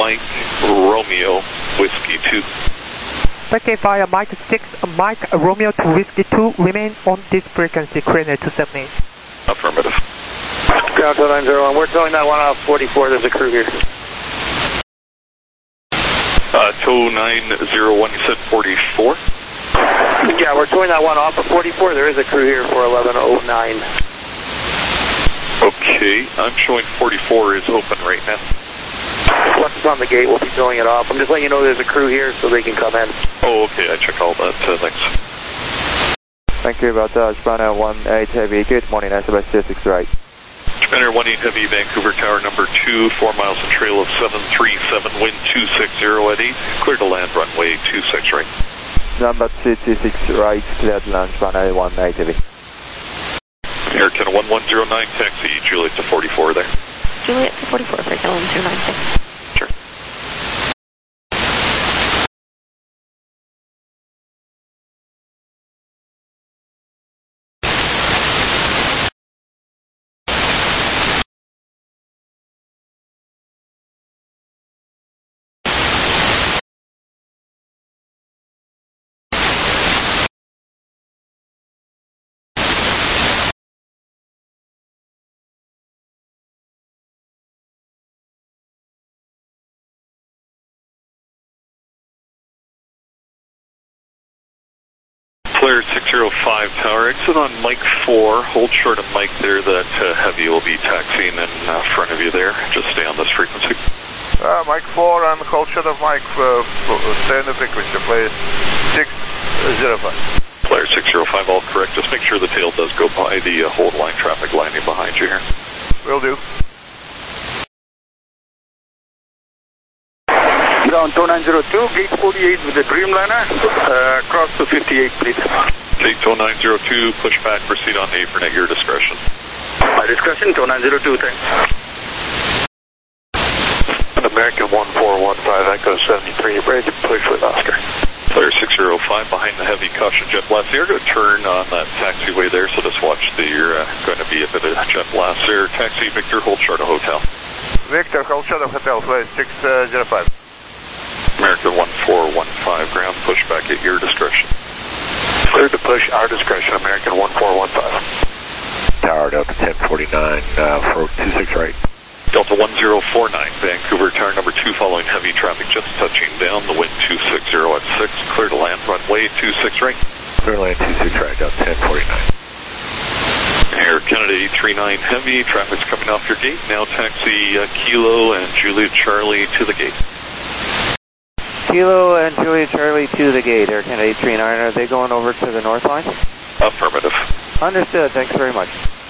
Mike Romeo Whiskey 2. Okay, via Mike 6, Mike Romeo to Whiskey 2, remain on this frequency, Crane 278. Affirmative. Ground 2901, we're towing that one off 44, there's a crew here. Tow 901, you said 44? Yeah, we're towing that one off of 44, there is a crew here for 1109. Okay, I'm showing 44 is open right now. Once it's on the gate, we'll be towing it off. I'm just letting you know there's a crew here so they can come in. Oh, okay, I check all that, thanks. Thank you about that, Spanner 18 Heavy, good morning, Sebastian 6 right. Spanner 18 Heavy, Vancouver Tower number 2, 4 miles and trail of 737, wind 260 at 8, clear to land runway 26 right. Number 226 right, clear to land, Spanner 18 Heavy. Air Canada 1109, taxi Juliet to 44 there. Juliet to 44 for Canada 1296. Sure. Flare 605 Tower, exit on Mike 4, hold short of Mike there, that Heavy will be taxiing in front of you there, just stay on this frequency. Mike 4 and hold short of Mike, stay on the frequency, please, 605. Flare 605, all correct, just make sure the tail does go by the hold line traffic lining behind you here. Will do. Ground 2902, gate 48 with the Dreamliner, cross to 58 please. Gate 2902, push back, proceed on the apron at your discretion. My discretion, 2902, thanks. American 1415, Echo 73, ready to push with Oscar. Flare 605, behind the Heavy caution jet blast. You're going to turn on that taxiway there, so just watch you're going to be a bit of jet blast there. Taxi Victor, hold short of hotel. Victor, hold short of hotel, please, 605. American 1415, ground push back at your discretion. Clear to push, our discretion, American 1415. Tower Delta 1049, for 26 right. Delta 1049, Vancouver Tower number 2, following heavy traffic, just touching down, the wind 260 at 6, clear to land, runway 26 right. Clear land 26 right, Delta 1049. Air Canada 839 Heavy, traffic's coming off your gate, now taxi Kilo and Juliet Charlie to the gate. Kilo and Juliet Charlie to the gate, Air Canada 839, are they going over to the north line? Affirmative. Understood, thanks very much.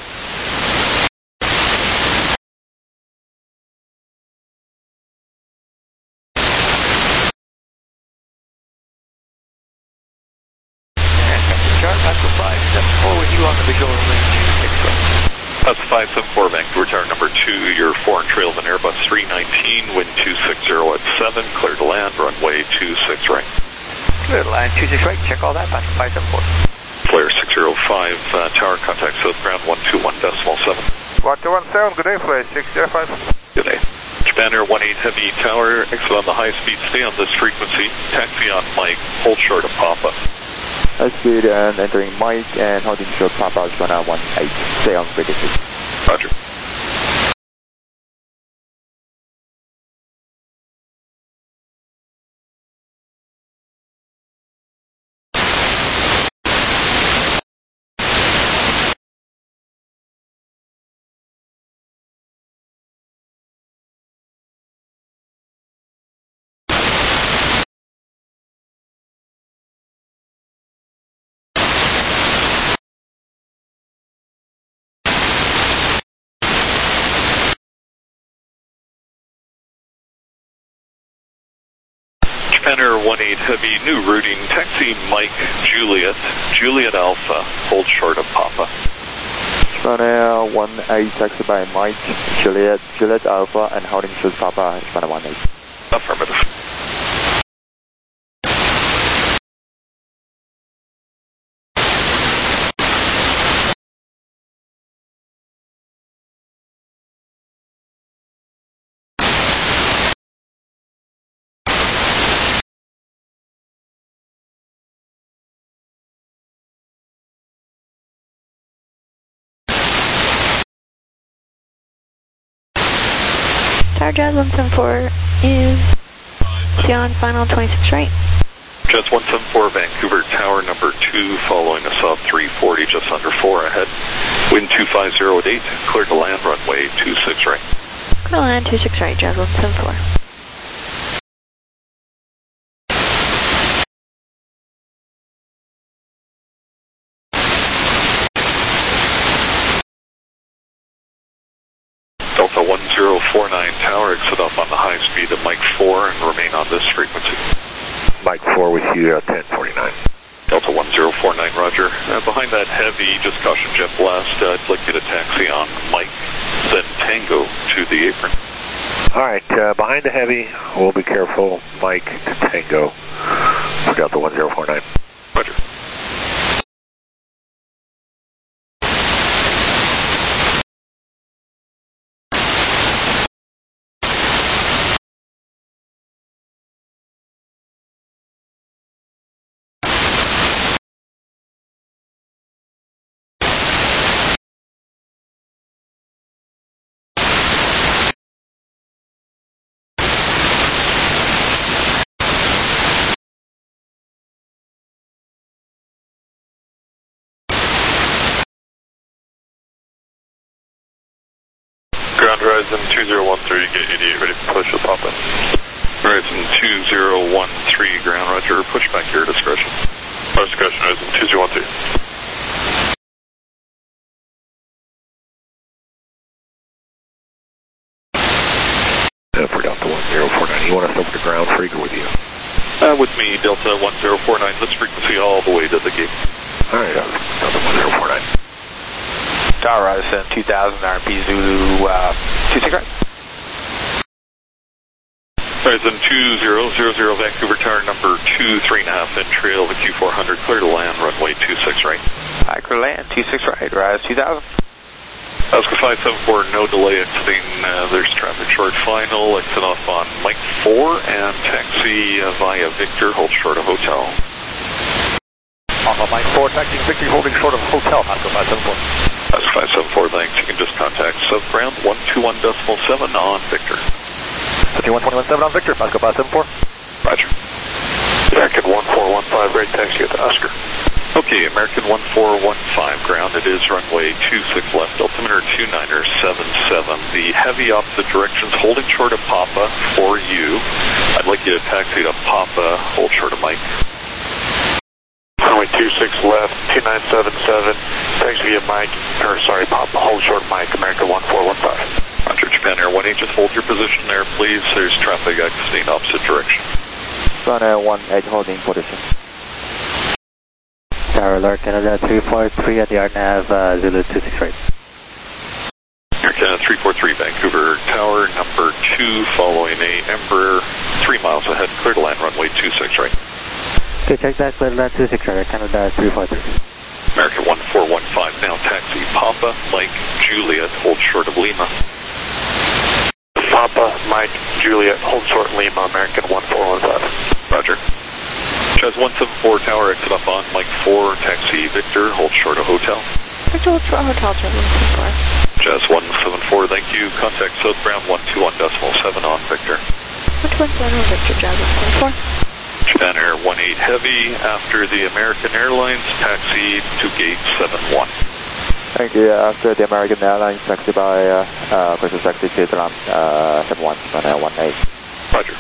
That's 574 Vancouver Tower number 2, your foreign trail of an Airbus 319, wind 260 at 7, clear to land, runway 26 right. Clear to land 26 right, check all that, that's 574. Flare 605, tower contact southbound 121.7. 121.7, good day, flight 605. Good day. Spanner 18 Heavy Tower, exit on the high speed, stay on this frequency, taxi on Mike, hold short of Papa. High speed and entering Mike and holding short Papa, Spanner 18, stay on frequency. Roger. Spanner 18 Heavy, new routing, taxi Mike Juliet, Juliet Alpha, hold short of Papa. Spanner 18, taxi by Mike, Juliet Alpha, and holding short Papa, Spanner 18. Affirmative. Tower Jazz 174 is beyond final 26 right. Jazz 174, Vancouver Tower number 2, following a soft 340, just under 4 ahead. Wind 250 at 8, clear to land, runway 26 right. Clear to land 26 right, Jazz 174. Delta 1049 Tower, exit up on the high speed of Mike 4 and remain on this frequency. Mike 4 with you, 1049. Delta 1049, roger. Behind that heavy, just caution jet blast, I'd like you to taxi on Mike, then Tango to the apron. Alright, behind the heavy, we'll be careful. Mike to Tango for Delta 1049. Roger. Ground Horizon 2013, get 88 ready to push with Papa. Horizon 2013, ground roger, push back your discretion. Our discretion, Horizon 2013. For Delta 1049, you want us over to ground freak or with you? With me, Delta 1049, this frequency all the way to the gate. Alright, Delta 1049. Tower Horizon 2000, RP Zulu 26 right. Horizon 2000, Vancouver Tower number 2, 3.5 in trail, the Q400, clear to land, runway 26 right. Hi, clear to land 26 right, Rise 2000. Oscar 574, no delay exiting, there's traffic short final, exit off on Mike 4 and taxi via Victor, hold short of hotel. On the Mike 4, taxiing Victor, holding short of hotel, Oscar 574. Oscar 574, thanks, you can just contact subground 121.7 on Victor. 121.7 on Victor, Oscar 574. Roger. American 1415, right taxi at the Oscar. Okay, American 1415, ground, it is runway 26 left, altimeter 2977. The heavy opposite directions, holding short of Papa for you. I'd like you to taxi to Papa, hold short of Mike. Runway 26 left, 2977, taxi via Mike, or sorry, Papa, hold short of Mike, American 1415. Roger, Japan Air 18, just hold your position there, please. There's traffic exiting opposite direction. Sun Air 18 holding position. Tower Alert, Canada 343 at the RNAV, Zulu 26 right. Air Canada 343, Vancouver Tower number 2, following a Embraer 3 miles ahead, clear to land, runway 26 right. Okay, check that, clear to land 26 right, Canada 343. American 1415, now taxi Papa, Mike, Juliet, hold short of Lima. Papa, Mike, Juliet, hold short Lima, American 1415. Roger. Jazz 174 Tower, exit up on Mike 4, taxi Victor, hold short of hotel. Victor, hold short of hotel, Jazz 174. Jazz 174, thank you. Contact Southground 121.7 on Victor. 121 on Victor, Jazz 174. Japan Air 18 Heavy, after the American Airlines, taxi to gate 71. Thank you. After the American Airlines, taxi by Crystal Taxi to 71, Sun Air 18. Roger.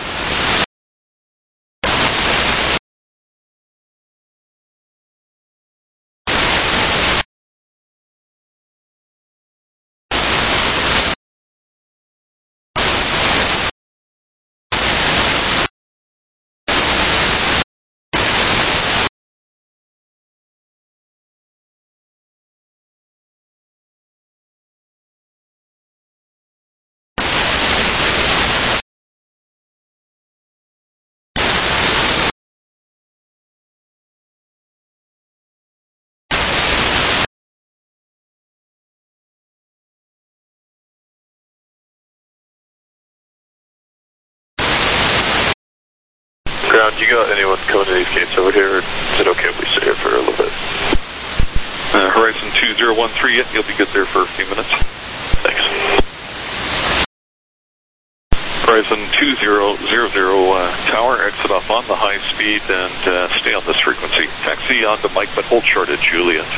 Ground, you got anyone coming to these gates over here, or is it okay if we stay here for a little bit? Horizon 2013, you'll be good there for a few minutes. Thanks. Horizon 2000, tower, exit off on the high speed and stay on this frequency. Taxi onto Mike, but hold short at Juliet.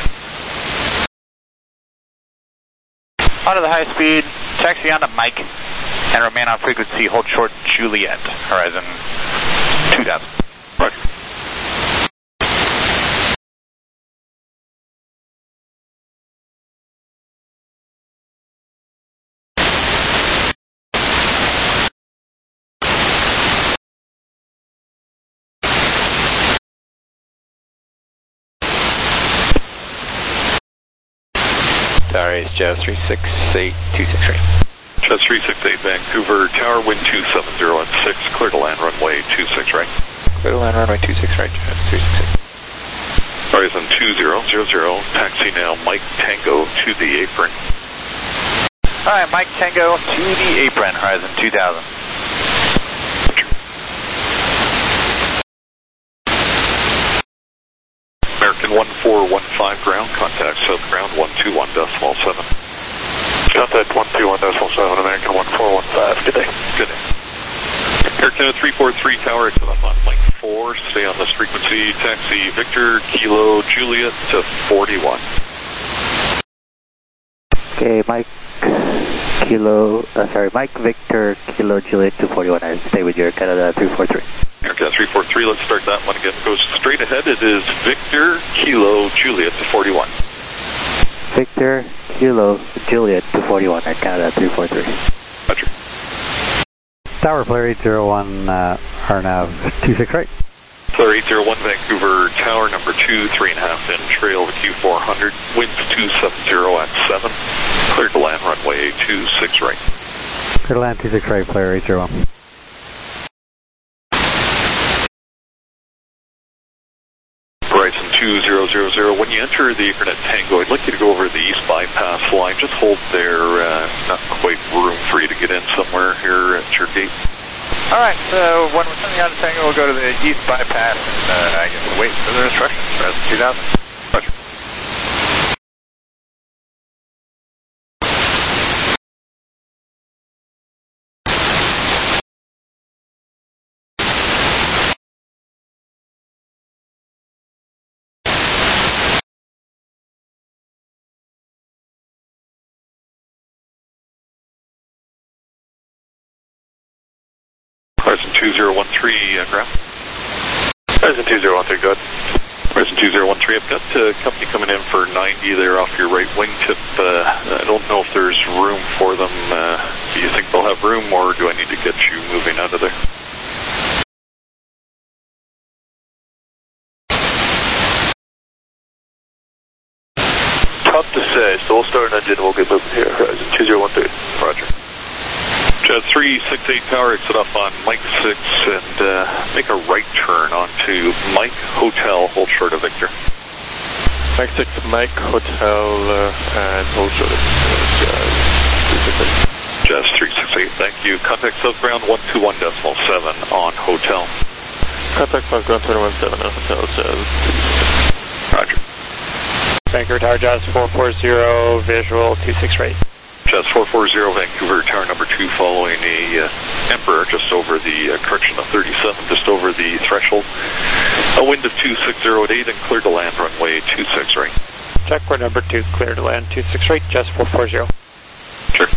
Onto the high speed, taxi onto Mike, and remain on frequency, hold short Juliet, Horizon 2000. Roger. Sorry, it's Jazz 36826 right. Jazz 368, Vancouver, tower, wind 270 at 6, clear to land runway 26 right. Clear to land runway 26 right, Jazz 368. Horizon 2000, taxi now, Mike Tango to the apron. Alright, Mike Tango to the apron, Horizon 2000. American 1415 ground, contact south ground 121.7. Contact 121.7, American 1415, good day. Good day. American 343 tower, exit up on Mike 4, stay on this frequency, taxi Victor, Kilo, Juliet to 41. Okay, Mike Victor, Kilo, Juliet to 41. I stay with your Canada 343. American 343, let's start that one again. Goes straight ahead, it is Victor, Kilo, Juliet to 41. Victor, Kilo, Juliet to 41 at Canada 343. Roger. Tower, Flare 801, RNAV 26 right. Flare 801, Vancouver, tower number 2, 3.5 in, trail to Q400, winds 270 at 7, clear to land runway 26 right. Clear to land 26 right, Flare 801. Horizon 2000, when you enter the apron at Tango, I'd like you to go over the east bypass line. Just hold there, not quite room for you to get in somewhere here at your gate. Alright, so when we're coming out of Tango, we'll go to the east bypass and I guess we'll wait for the instructions. Horizon 2000. Roger. Horizon 2013, ground. Horizon 2013, good. Horizon 2013, I've got company coming in for 90 there off your right wingtip. I don't know if there's room for them. Do you think they'll have room, or do I need to get you moving out of there? Tough to say, so we'll start an engine, we'll get moving here. Horizon 2013. Roger. Jazz 368 tower, exit off on Mike 6 and make a right turn onto Mike Hotel, hold short of Victor. Mike 6, Mike Hotel, and hold short of Jazz 368, thank you. Contact southbound 121.7 on Hotel. Contact southbound 217 on Hotel, Jazz. Roger. Vancouver Tower, Jazz 440, visual 26 right. Jazz 440, Vancouver, tower number 2, following a Emperor just over the, correction of 37, just over the threshold. A wind of 260 at 8 and clear to land runway 26 right. Check, we're number 2, clear to land 26 right, Jazz 440. Sure.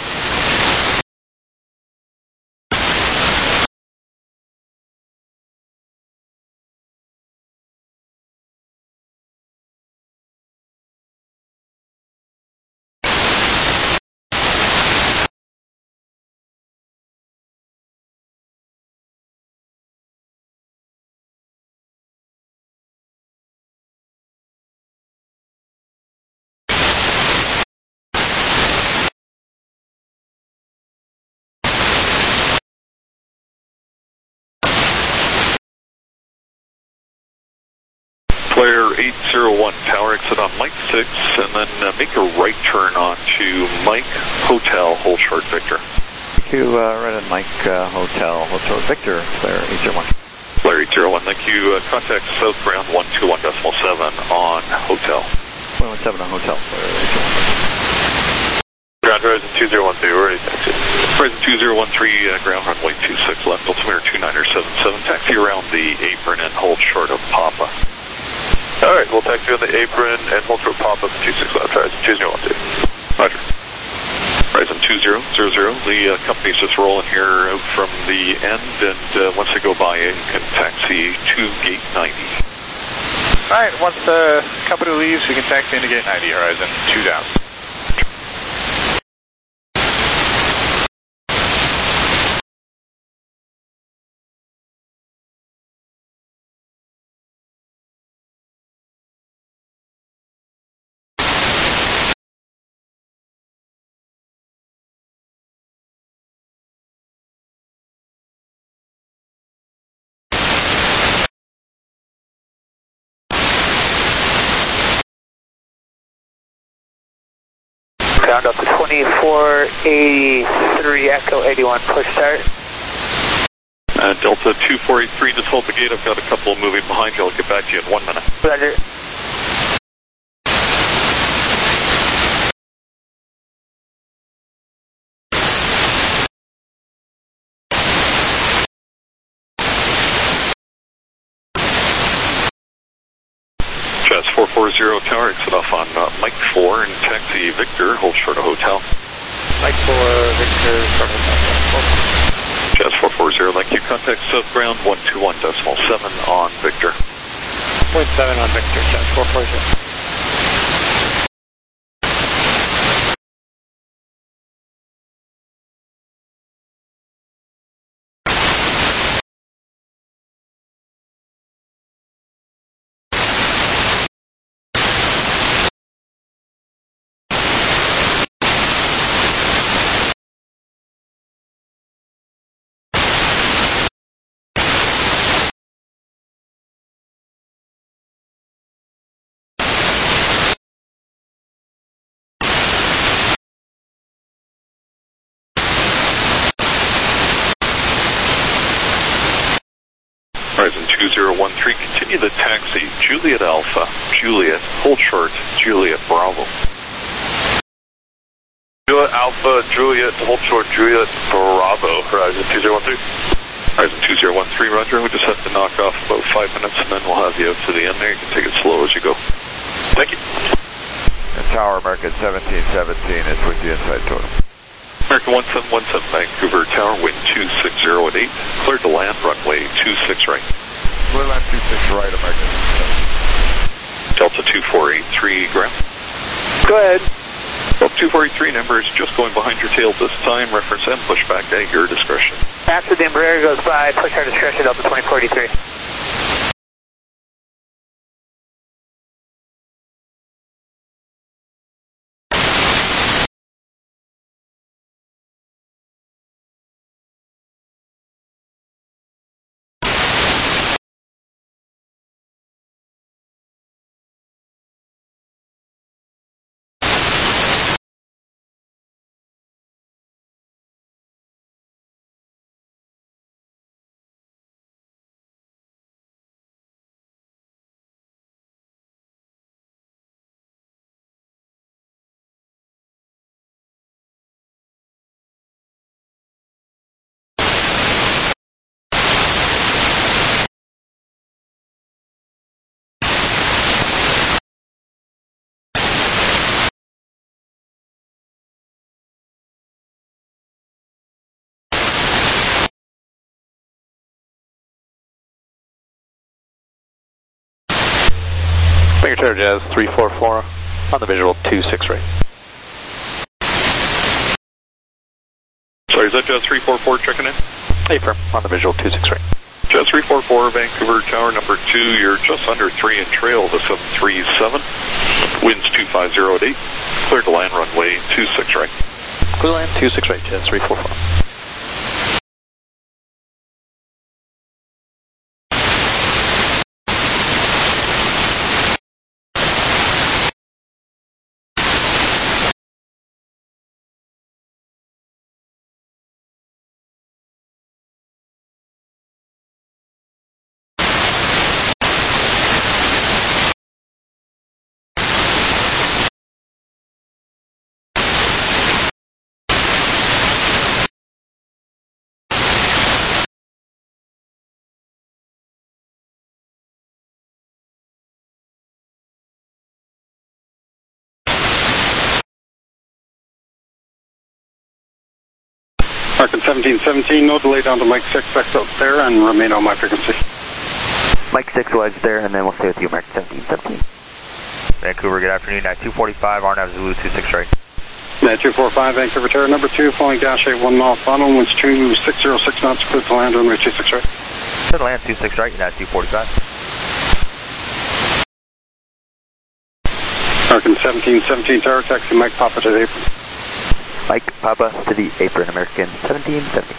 Flare 801, tower, exit on Mike 6, and then make a right turn onto Mike Hotel, hold short Victor. Thank you, right on Mike Hotel, hold short Victor, Flare 801. Flare 801, thank you. Contact southbound 121.7 on Hotel. 117 on Hotel, Flare 801. Roger, Horizon 2013, we're ready to taxi. Horizon 2013, ground runway 26 left, altimeter 2977, taxi around the apron and hold short of Papa. Alright, we'll taxi on the apron and hold short Papa for 26 left, Horizon 2012. Roger. Horizon 2000, the company's just rolling here out from the end, and once they go by, you can taxi to gate 90. Alright, once the company leaves, we can taxi into gate 90, Horizon 2000. Ground up to 2483, Echo 81, push start. Delta 2483, just hold the gate. I've got a couple moving behind you. I'll get back to you in 1 minute. Roger. Jazz 440 tower, exit off on Mike 4 and taxi Victor, hold short of hotel. Mike 4, Victor, short of hotel. Jazz 440, thank you. Contact south ground 121.7 on Victor. 0.7 on Victor, Jazz 440. Horizon 2013, continue the taxi, Juliet Alpha, Juliet, hold short, Juliet Bravo. Juliet Alpha, Juliet, hold short, Juliet Bravo, Horizon 2013. Horizon 2013, roger, we just have to knock off about 5 minutes and then we'll have you out to the end there. You can take it slow as you go. Thank you. And Tower American 1717 is with you inside total. American 1717, Vancouver Tower, wind 260 at 8, cleared to land, runway 26 right. Clear land 26 right, American. Delta 2483, ground. Go ahead. Delta 2483, number is just going behind your tail this time, reference and pushback at your discretion. After the Embraer goes by, push our discretion, Delta 2043. Victor Jazz 344 on the visual 26 right. Sorry, is that Jazz 344 checking in? Affirm on the visual 26 right. Jazz 344, Vancouver Tower number 2, you're just under 3 in trail to 737. Winds 250 at 8, cleared to land runway 26 right. Clear land 26 right, Jazz 344. American 1717, no delay down to Mike 6, exit there, and remain on my frequency. Mike 6 will exit there, and then we'll stay with you, American 1717. Vancouver, good afternoon, 9245, RNAV Zulu 26 right. 9245, Vancouver Terra, number 2, following dash 81 mile final, winds 2606 knots, clear to land, runway 26 right. Clear to land 26 right, 9245. American 1717 Tower, taxi Mike Papa to the apron. Mike Papa to the apron, American 1717.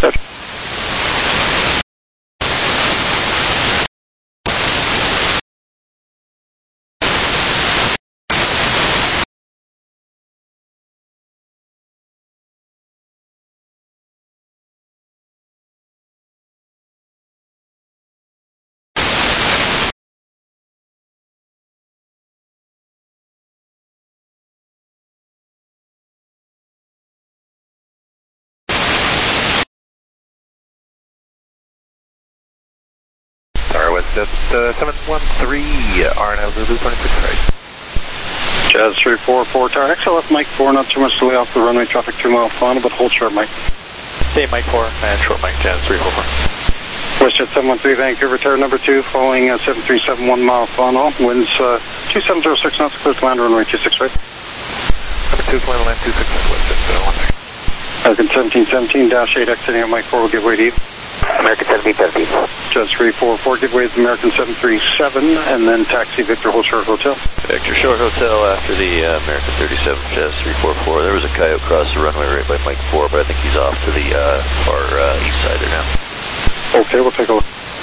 That's 713, RNL Zulu 26 right. Jazz 344, Tower, XLF Mike 4, not too much delay off the runway, traffic 2 mile final, but hold short Mike. Stay Mike 4, and short Mike, Jazz 344. WestJet 713, Vancouver Tower, number 2, following 7371 mile final, winds 2706 knots, clear to land, runway 26 right. Number 2, clear to land 26 right, WestJet 713. American 1717, dash 8, exiting at Mike 4 will give way to you. American 1717. Jazz 344, give way to American 737, and then taxi Victor Hold Short Hotel. Victor Short Hotel after the American 37, Jazz 344. There was a coyote across the runway right by Mike 4, but I think he's off to the far east side there now. Okay, we'll take a look.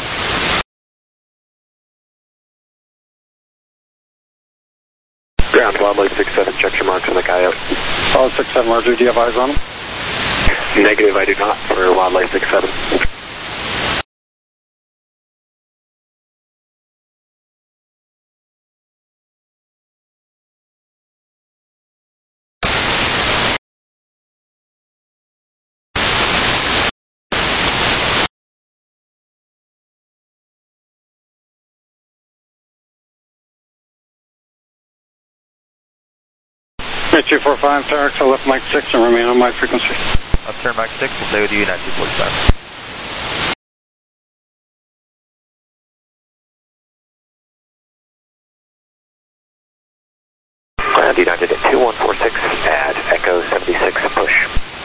Ground, Wildlife 67, check your marks on the coyote. 67, Roger, do you have eyes on him? Negative, I do not, for Wildlife 67. Right, 245, Tower, XLF Mike 6, and remain on my frequency. Upturn Mike 6, we'll stay with you, 9245. Ground United at 2146, add Echo 76, push.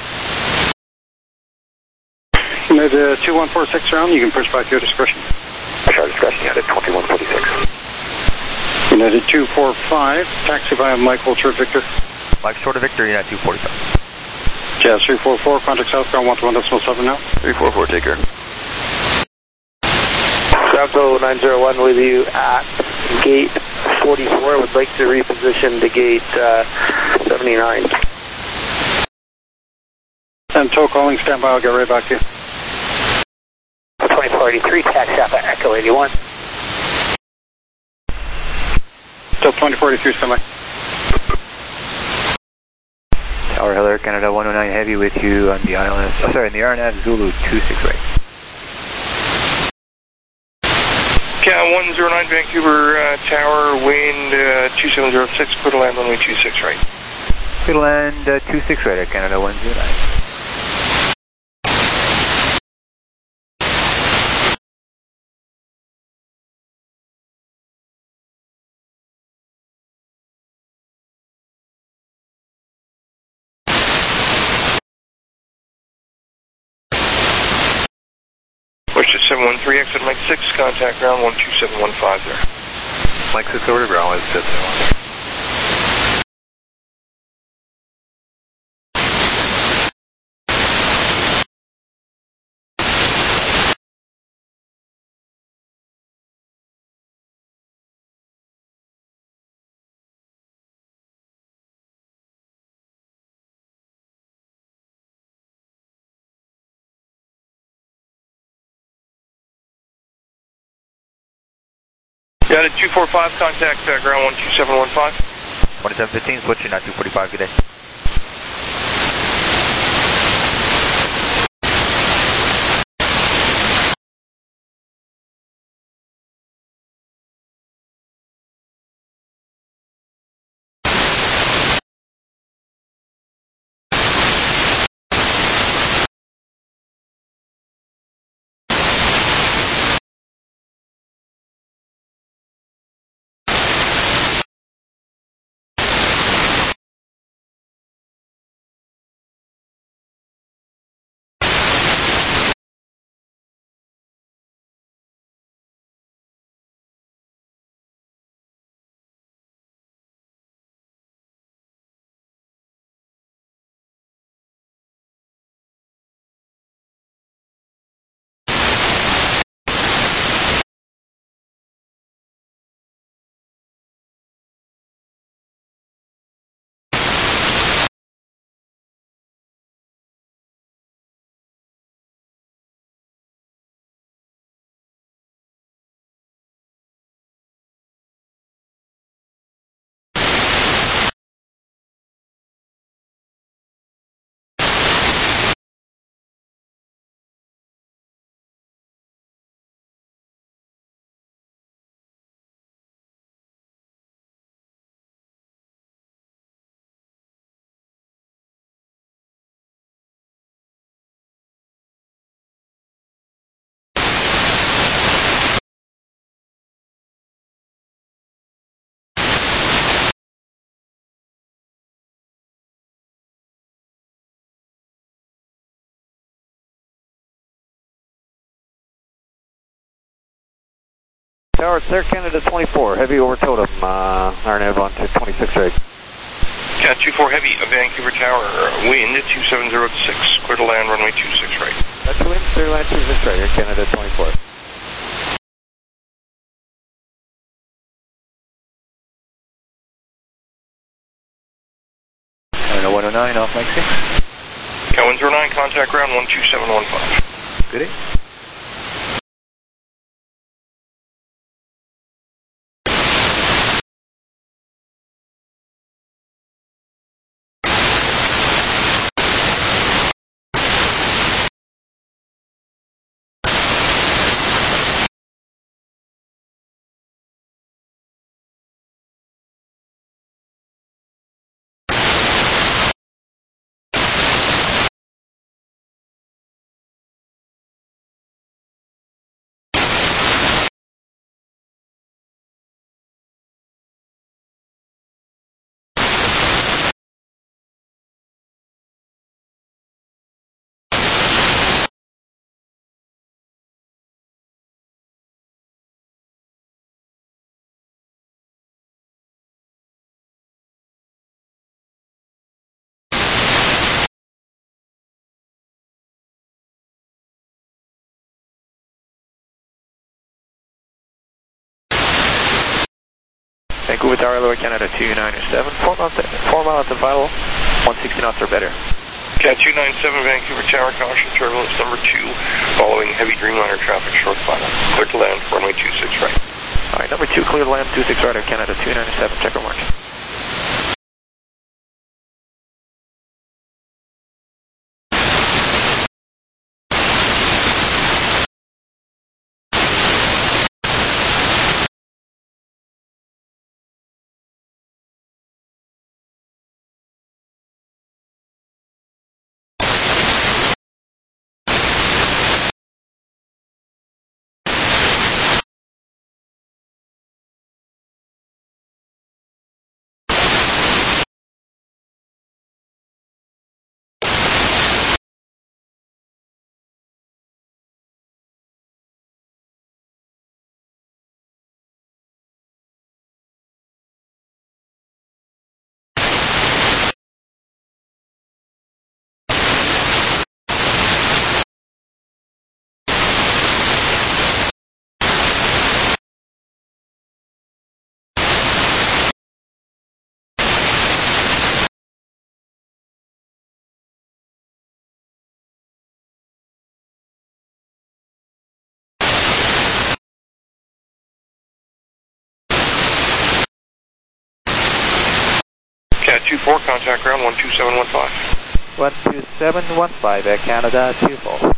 United 2146 round, you can push back to your discretion. Push our discretion, United 2146. United 245, taxi via Mike Hold Short Victor. Mike short of Victor, United 245. Jazz 344, contact southbound 121.7 now. 344, take care. Bravo 901 with you at gate 44. Would like to reposition to gate 79. And tow calling, stand by, I'll get right back to you. 2043, taxi out at Echo 81. Still 2043, stand by. Tower Heller, Canada 109 Heavy with you on the island. Oh, sorry, in the RNAV Zulu 26 right. Cal 109 Vancouver Tower, wind 2706, clear to land runway 26 right. Clear to land 26 right at Canada 109. WestJet 713, exit Mike 6, contact ground 12715 there. Mike 6 over to ground, let's Got it, 245, contact ground 12715. 2715, switching, 9245, good day. Tower, it's Air Canada 24, heavy over totem, RNAV on to 26 right. Cat 24 Heavy, Vancouver Tower, wind 2706, clear to land, runway 26 right. That's the wind, clear to land 26 right, Air Canada 24. Canada 109, off Mike 6. Cat 109, contact ground 12715. Good day. Vancouver Tower, Lower Canada 297, 4 miles to final, 160 knots or better. Cat 297, Vancouver Tower, caution, turbulence number 2, following heavy Dreamliner traffic, short final. Clear to land, runway 26 right. Alright, number 2, clear to land, 26 right, Air Canada 297, check our mark. Cat 24, contact ground 12715. 12715, Air Canada 24.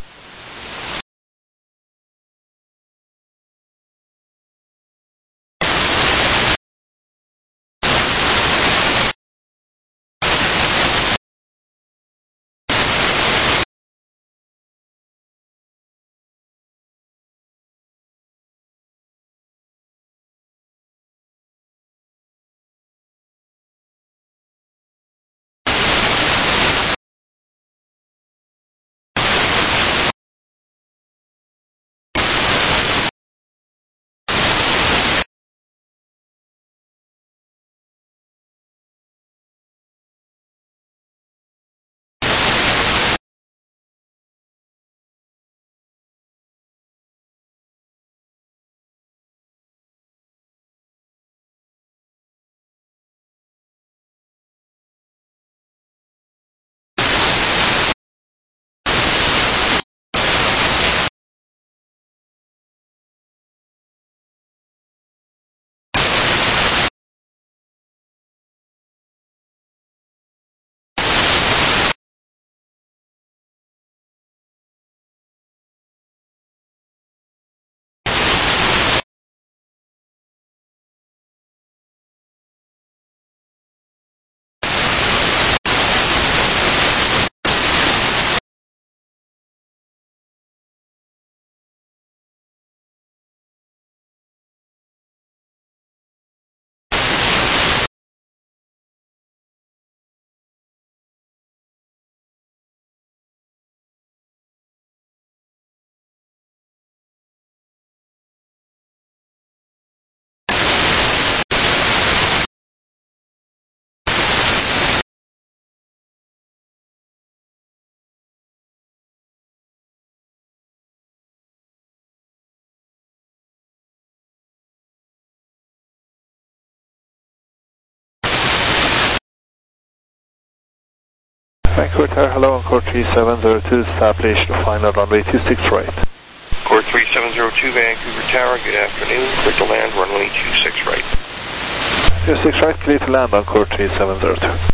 Vancouver Tower, hello, Encore 3702, established final runway 26 right. Encore 3702, Vancouver Tower, good afternoon. Clear to land, runway 26 right. 26 right, clear to land, Encore 3702.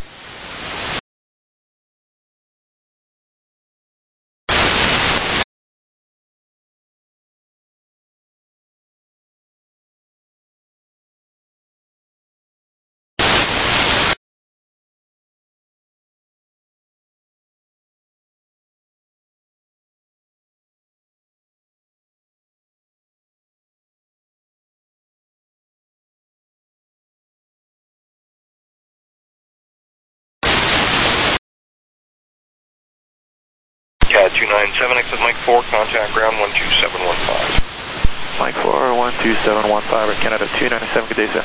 CAD 297, exit Mike 4, contact ground 12715. Mike 4, 12715, Canada 297, good day, sir.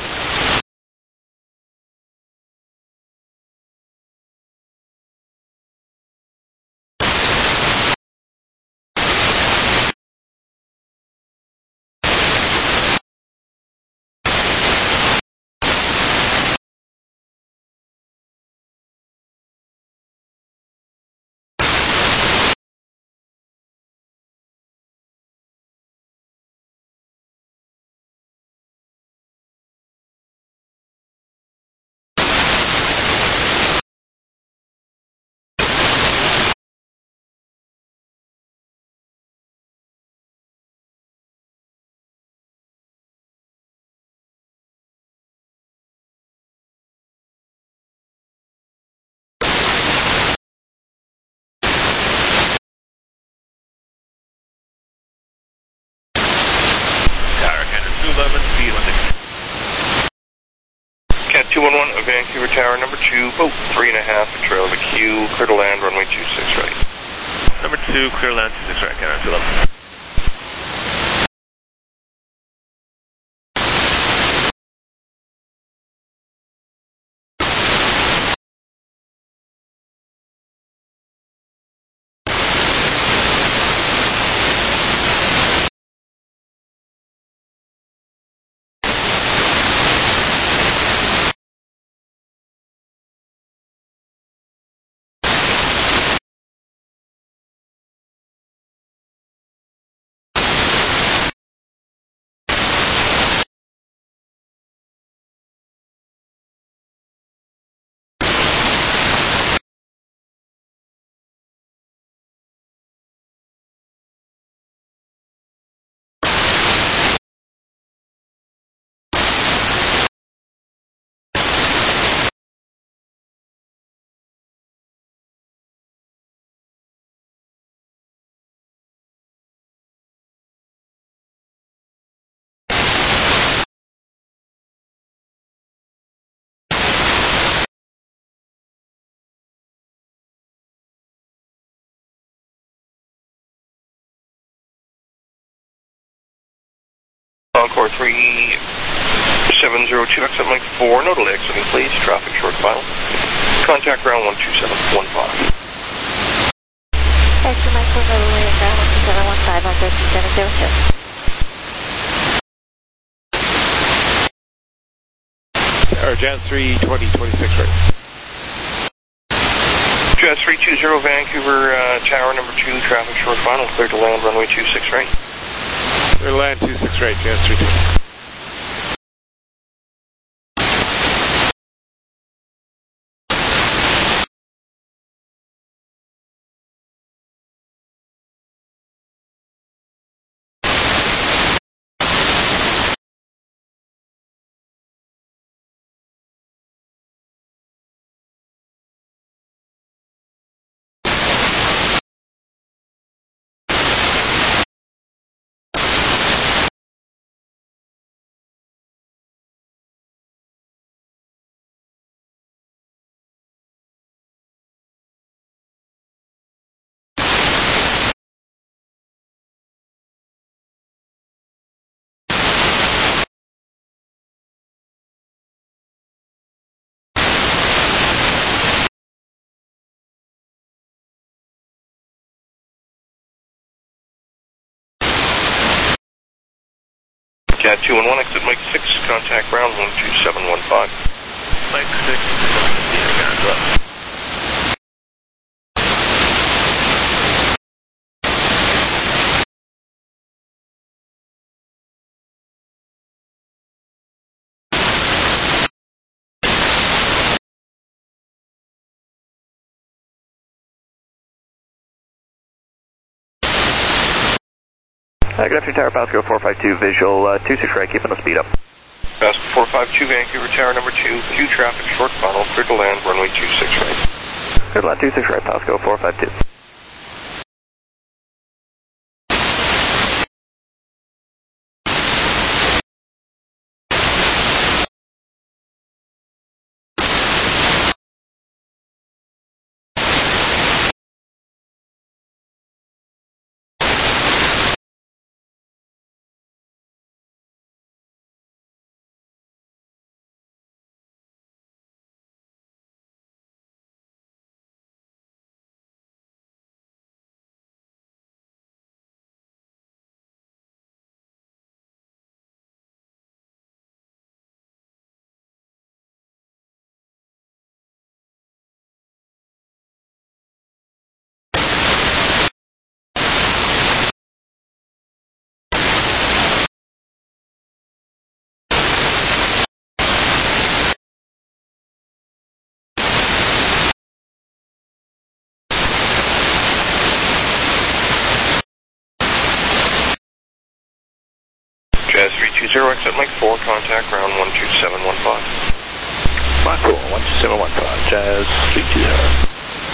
CAD 211, Vancouver Tower, number 2, boat 3.5, trail of a queue, clear to land, runway 26 right. Number 2, clear land 26 right, Canada 211. Encore 3702, exit Mike 4, nodal exiting please, traffic short final. Contact ground 12715. Taxi Mike 4, nodal ground 12715, on 3702. Jazz 320, 26 right. Jazz 320, Vancouver Tower, number 2, traffic short final, clear to land, runway 26 right. Clear to land 26 right, Jazz 320. CAD 211, exit Mike 6, contact ground 12715. Mike 6, Good afternoon, Tower Pasco 452, visual 26 right, keeping the speed up. Pasco 452, Vancouver Tower number 2, Q traffic, short funnel, clear to land, runway 26 right. Clear to land 26 right, Pasco 452. Jazz 320, exit Mike 4, contact ground 12715. Mach 4, 12715, Jazz 320.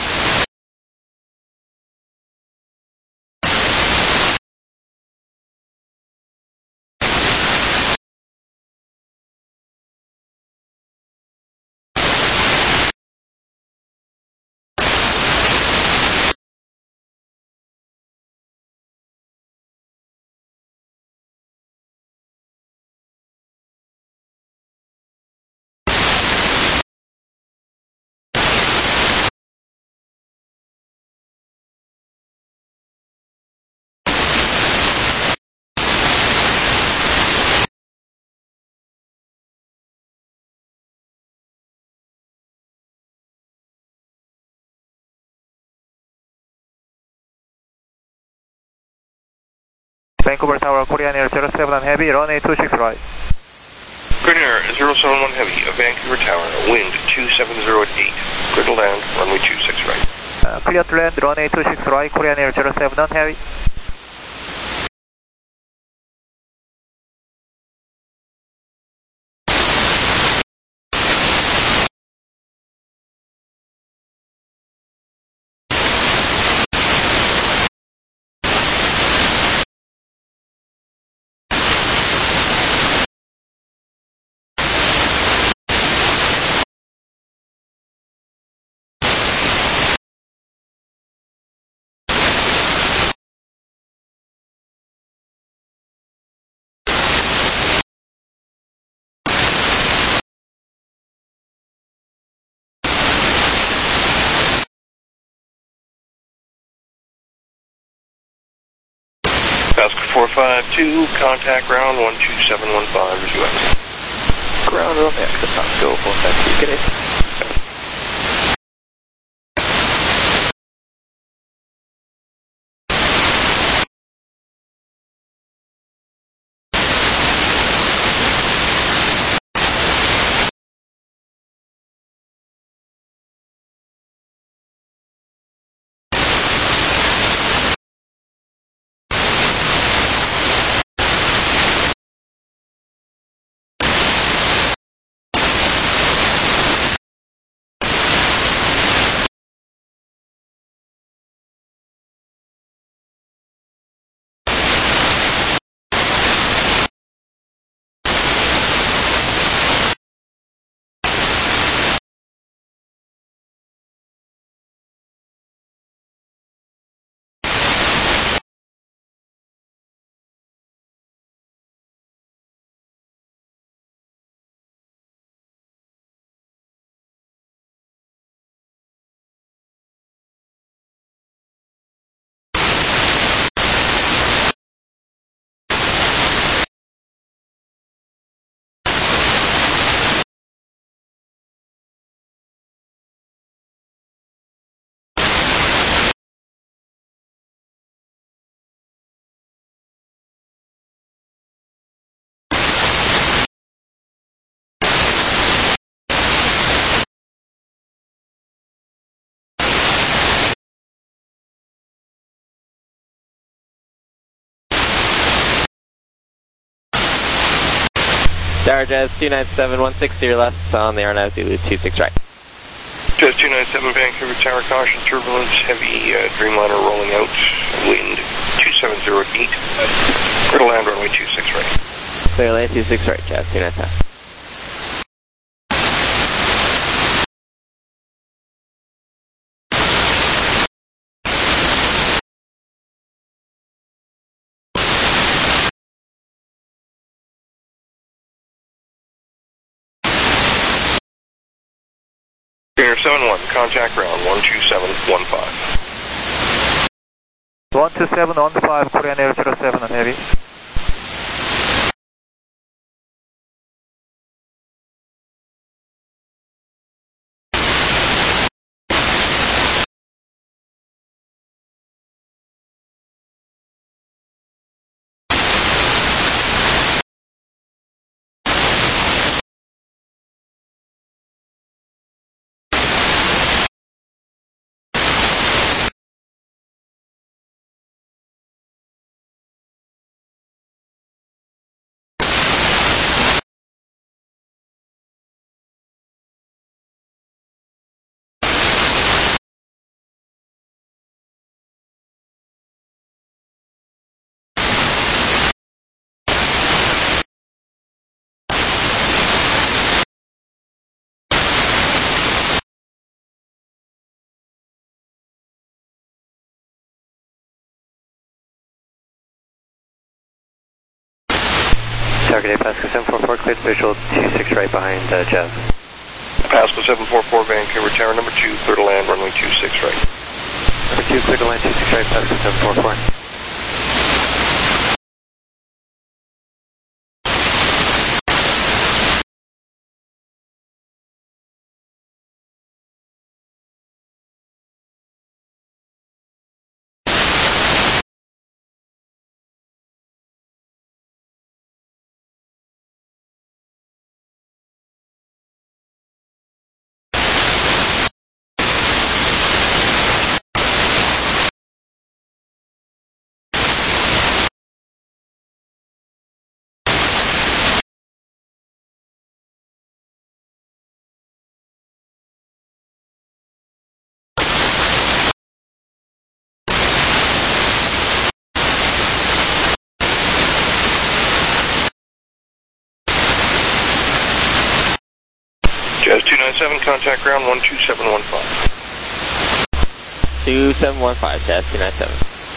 Vancouver Tower, Korean Air 07 on heavy, runway 26 right. Korean Air 071 heavy, Vancouver Tower, wind 270 at 8, clear to land, runway 26 right. Clear to land, runway 26 right, Korean Air 07 on heavy. Pasco 452, contact ground 12715, US. Ground room, exit Pasco 452, get it. Tower Jazz 297, 160 your left on the RNAV Zulu 26 right. Jazz 297, Vancouver Tower, caution, turbulence, heavy Dreamliner rolling out, wind 270 at 8. Clear to land, runway 26 right. Clear land 26 right, Jazz 297. Air 71, contact ground 12715. 12715, Korean Air 07 on heavy. Target 8 Pasco 744, cleared visual 26 right behind Jazz. Pasco 744, Vancouver Tower, number 2, clear to land, runway 26 right. Number 2, clear to land 26 right, Pasco 744. Jazz 297, contact ground 12715. 2715, Jazz 297.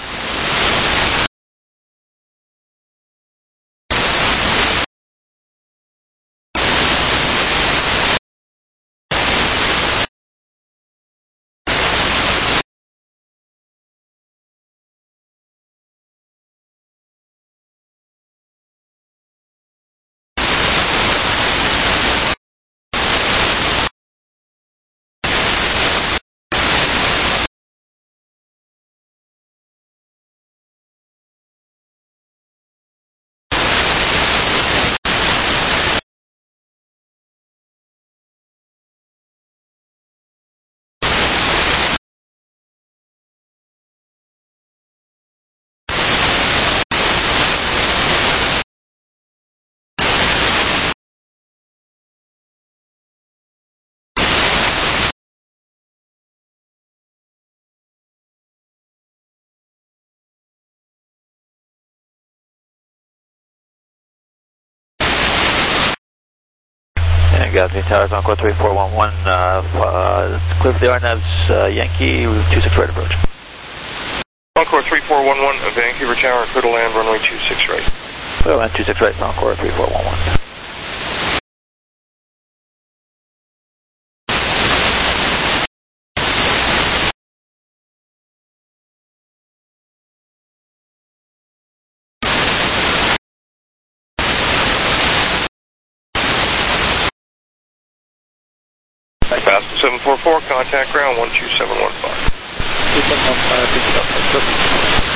Galaxy Towers, Encore 3411, clear for the RNAV's Yankee, 26 right approach. Encore 3411, Vancouver Tower, clear to land, runway 26 right. Clear land 26 right, Encore 3411. Pasco 744, contact ground 12715. 2715,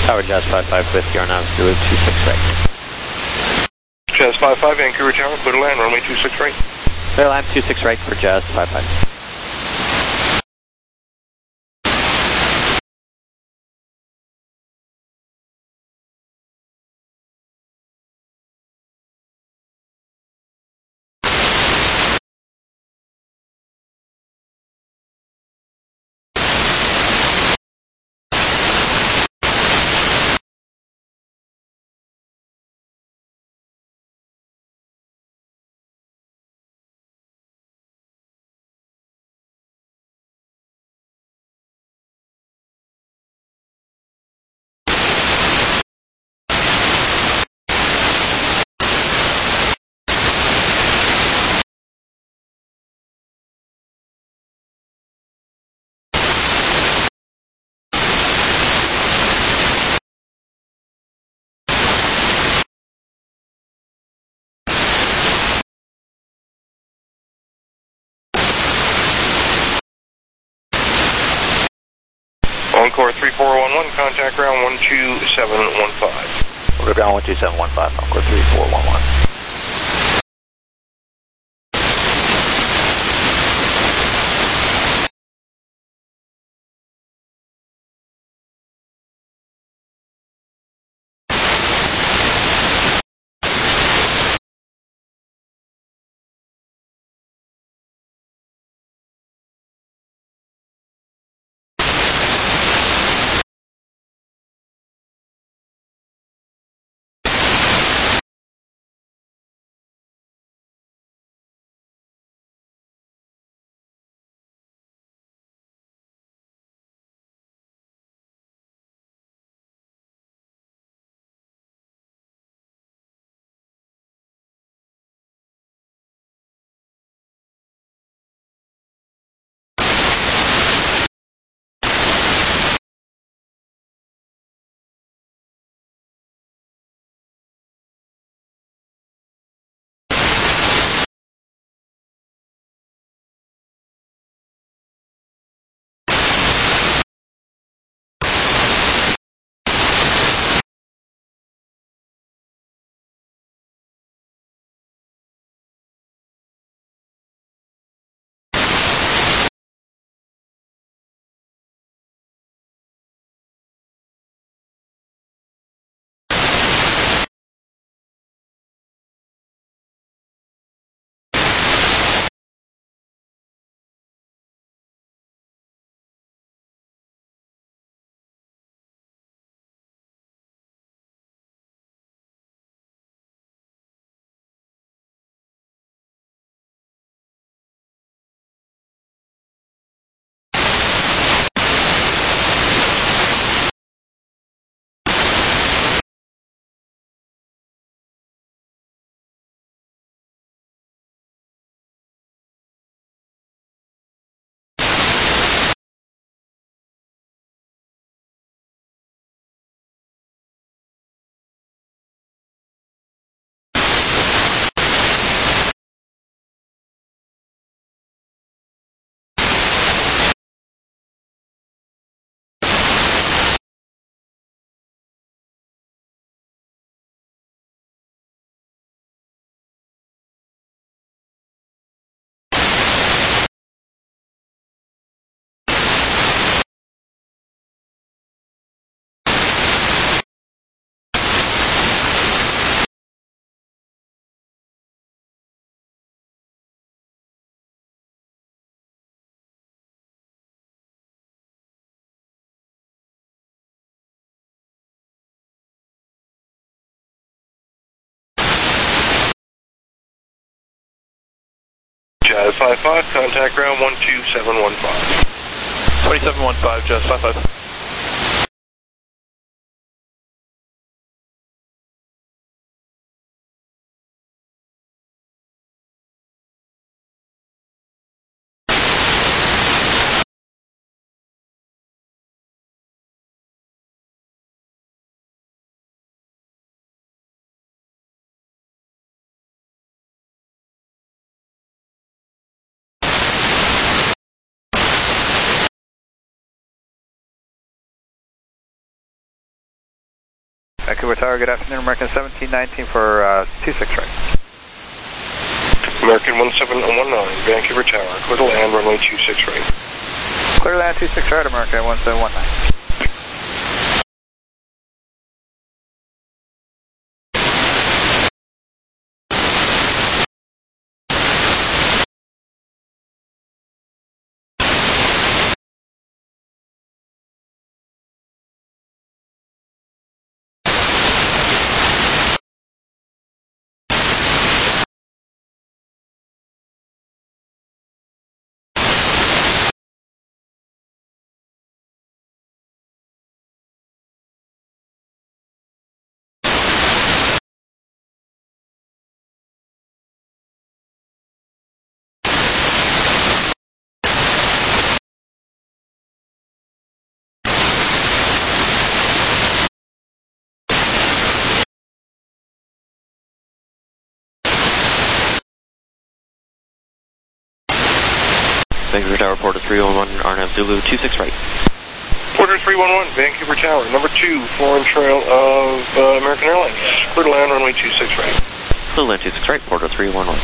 Tower Jazz 55 with your nav Zulu 26 right. Jazz 55, Vancouver Tower, clear to land, runway 26 right. Clear to land 26 right for Jazz 55. Encore 3411, contact ground 12715. Order ground 12715, Encore 3411. Jazz 55, contact ground 12715. 2715, Jazz 55. Vancouver Tower, good afternoon. American 1719 for 26 right. American 1719, Vancouver Tower, clear to land, runway 26 right. Clear to land 26 right, American 1719. Vancouver Tower, Porter 311, RNAV Zulu 26 right. Porter 311, Vancouver Tower, number 2, foreign trail of American Airlines. Clear to land, runway 26 right. Clear to land 26 right, Porter 311.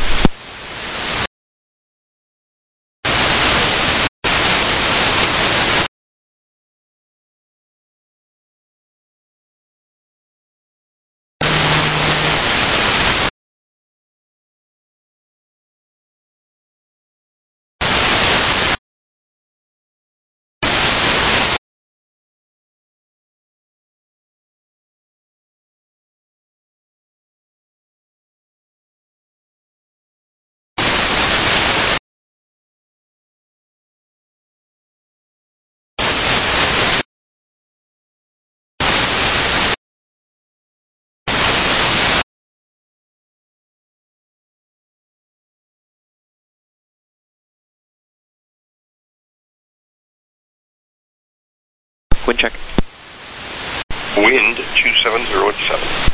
Wind check. Wind 270 at 7.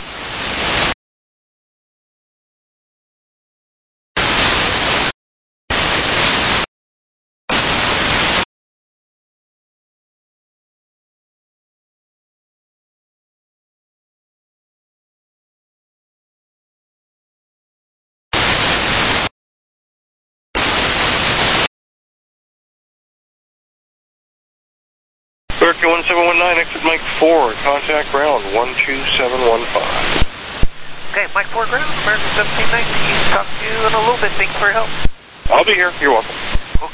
American 1719, exit Mike 4, contact ground 12715. Okay, Mike 4 ground, American 1719. Talk to you in a little bit. Thanks for your help. I'll be here. You're welcome. Okay.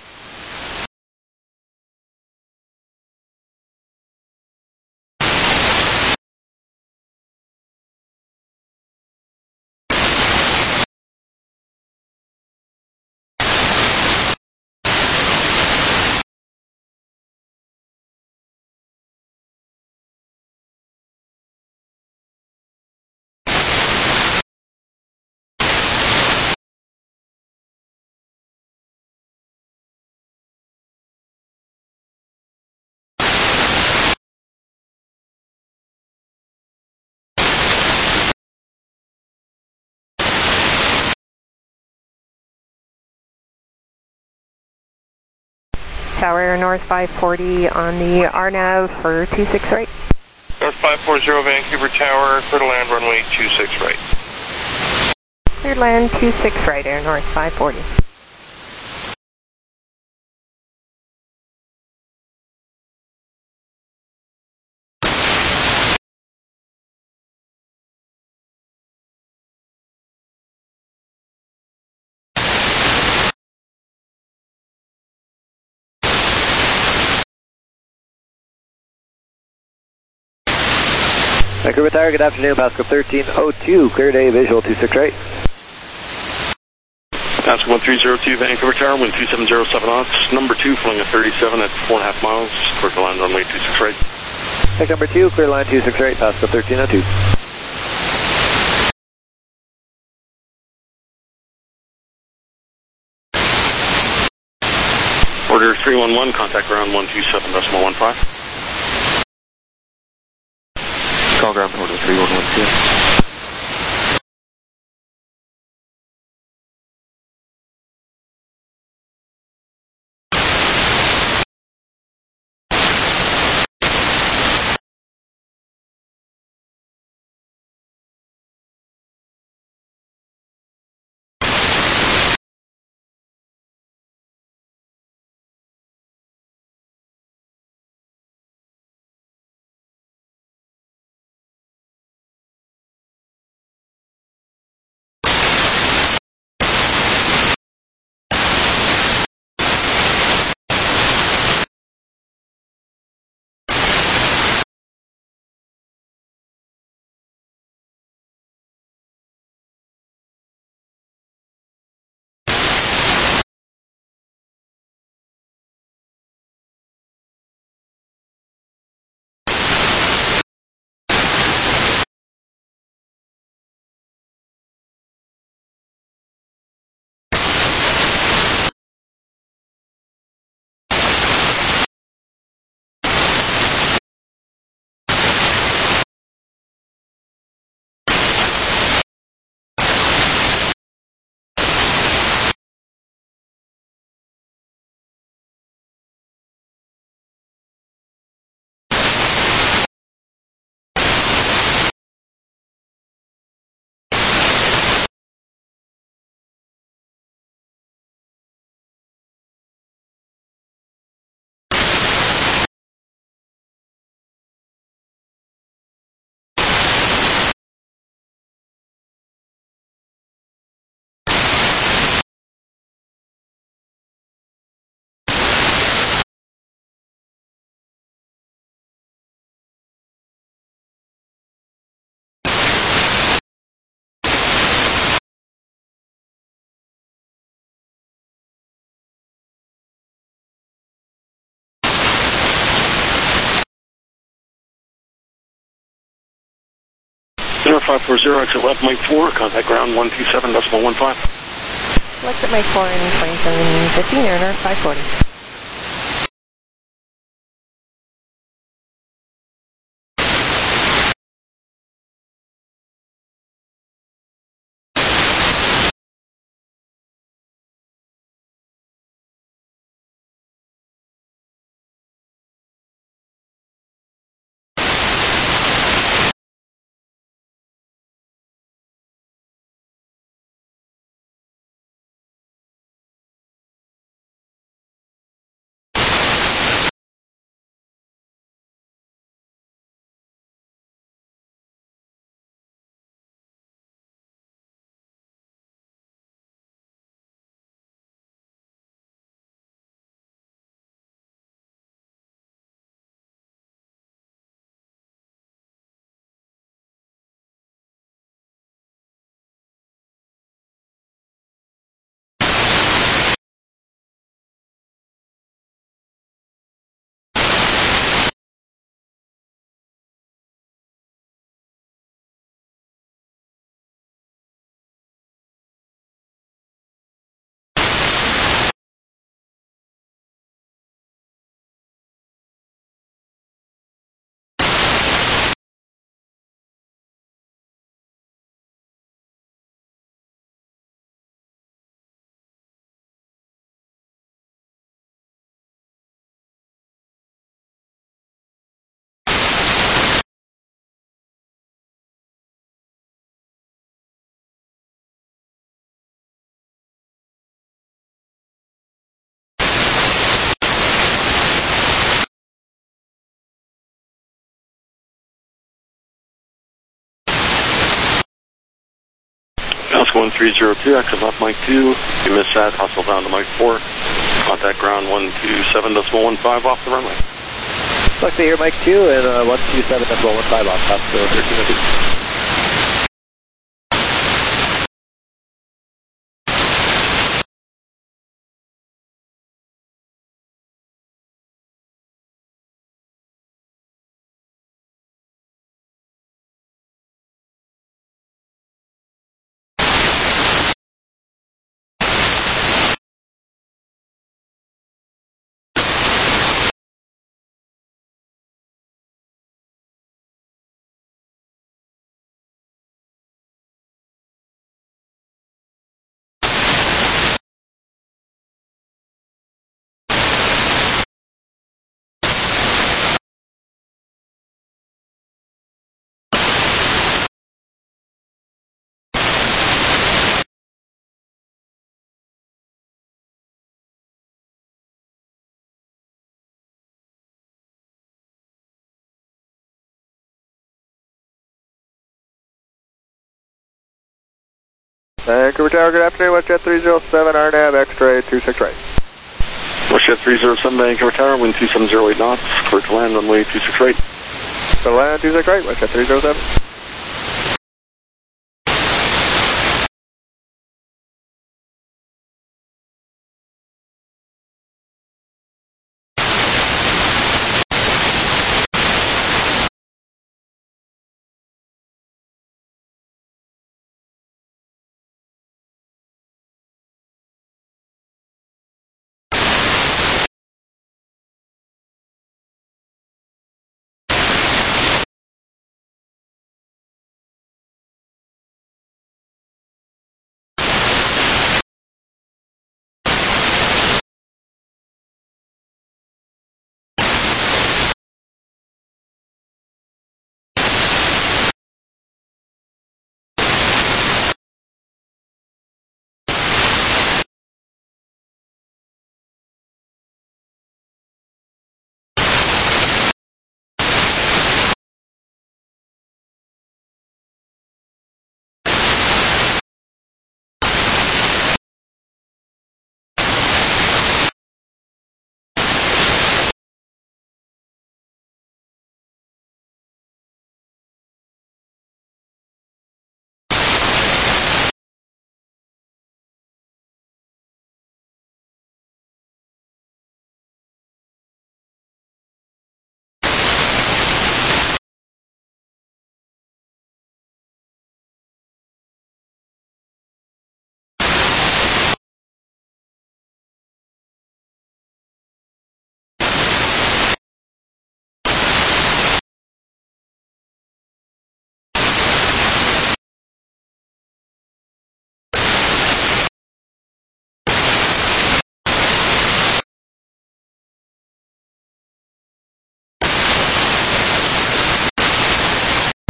Tower Air North 540 on the RNAV for 26 right. North 540, Vancouver Tower, clear to land, runway 26 right. Cleared land 26 right, Air North 540. Vancouver Tower, good afternoon, Pascal 1302, clear day, visual 26 right. Pascal 1302, Vancouver Tower, wind 2707 knots, number 2, flying at 37 at 4.5 miles, clear to land runway 26 right. Take number 2, clear line 26 right, Pascal 1302. Order 311, contact ground 127.15. Call ground Porter 3112. 540, exit left Mike 4, contact ground 127.15. Exit Mike 4 in 2715, Airner 540. Oscar 1302, exit left Mike 2. You missed that, hustle down to Mike 4. Contact ground 127.15 off the runway. Flexi here, Mike 2, and 127.15 off, Oscar 1302. Vancouver Tower, good afternoon, WestJet 307, RNAV, X-ray 26 right. WestJet 307, Vancouver Tower, wind 2708 knots, clear to land, runway 26 right. Clear to land, 26 right, WestJet 307.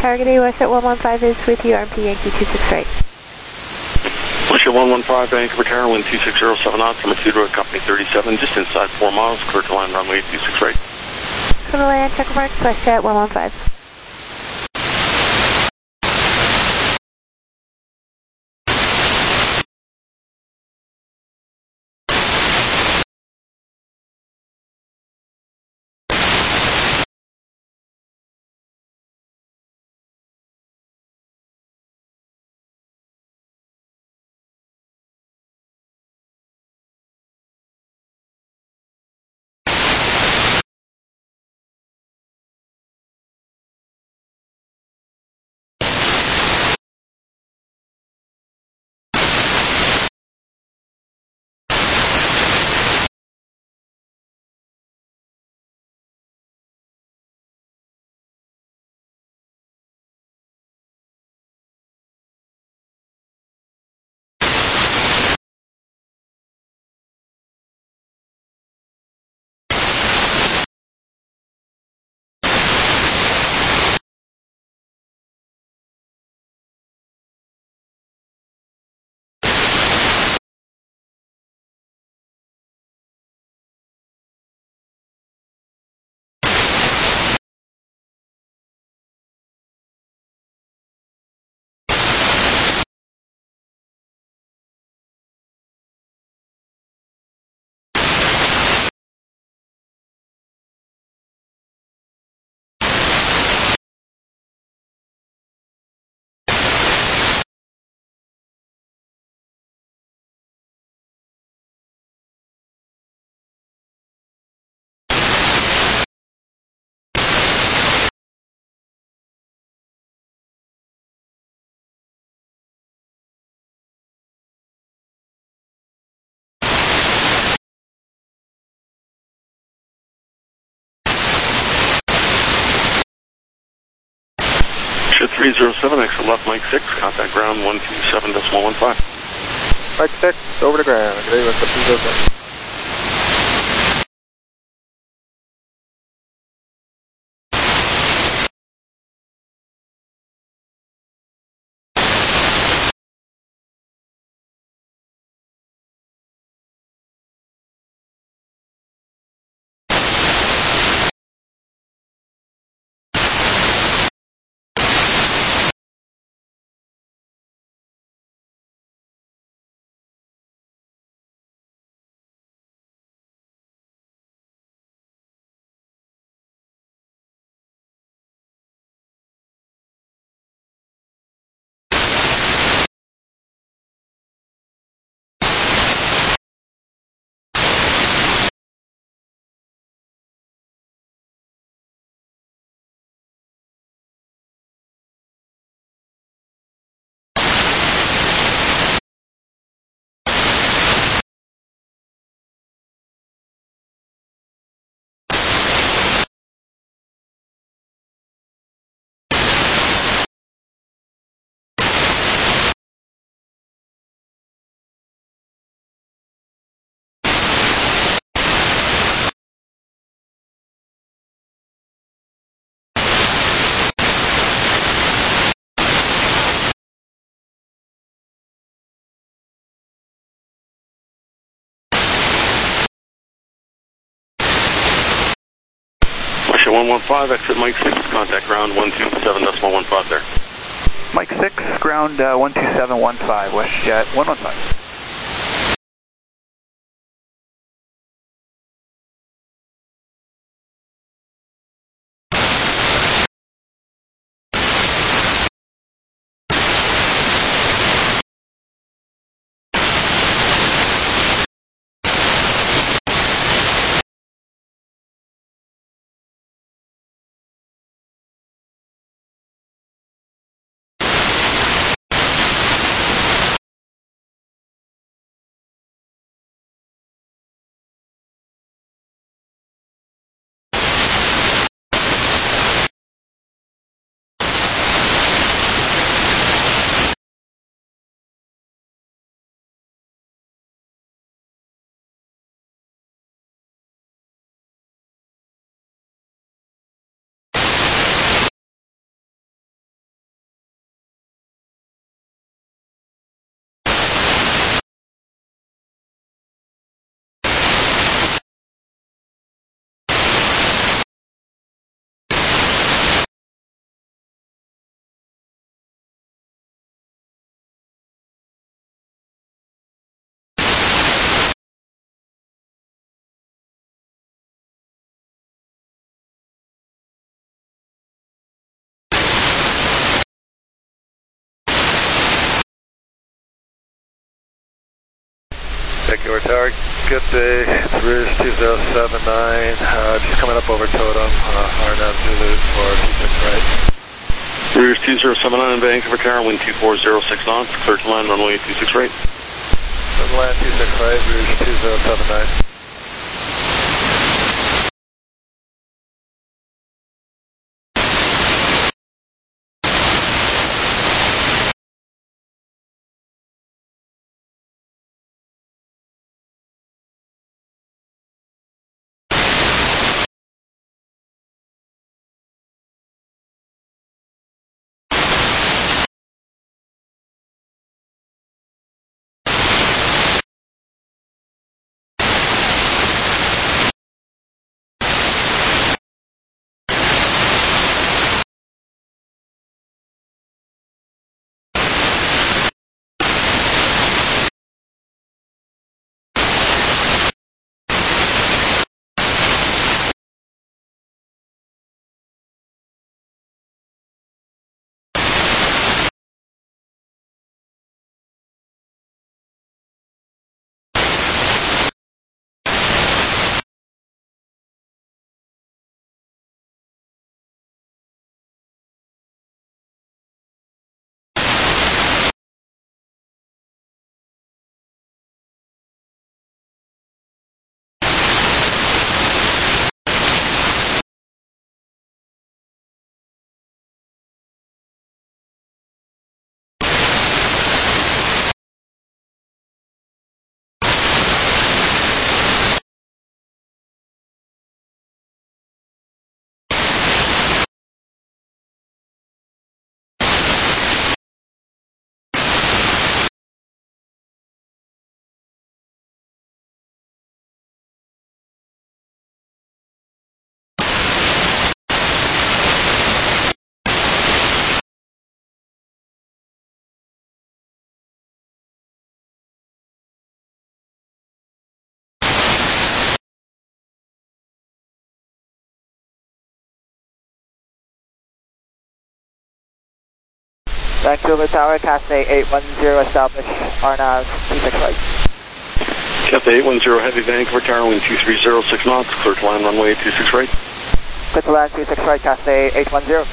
Target A West at 115 is with you, RMP Yankee 26 right. West 115, Vancouver Tower, wind 2607 knots, I'm at Road, company 37, just inside 4 miles, clear to line runway 26 right. Clear to land, check marks, WestJet 115. Ship 307, exit left, Mike 6, contact ground 127.15. Mike 6, over to ground. Good day, West 307. West 115, exit Mike 6, contact ground 127.15 there. Mike 6, ground 127.15, WestJet 115. Vancouver Tower, good day, Rouge 2079, just coming up over Totem, RNAV Zulu for 26 right. Rouge 2079 Vancouver Tower, wind 2406 knots, clear to land runway 26 right. Clear to land 26 right, Rouge 2079. Vancouver Tower, Cathay 810, establish RNAV 26 right. Cathay 810 Heavy, Vancouver Tower, wind 2306 knots, clear to land runway 26 right. Clear to land 26 right, Cathay 810.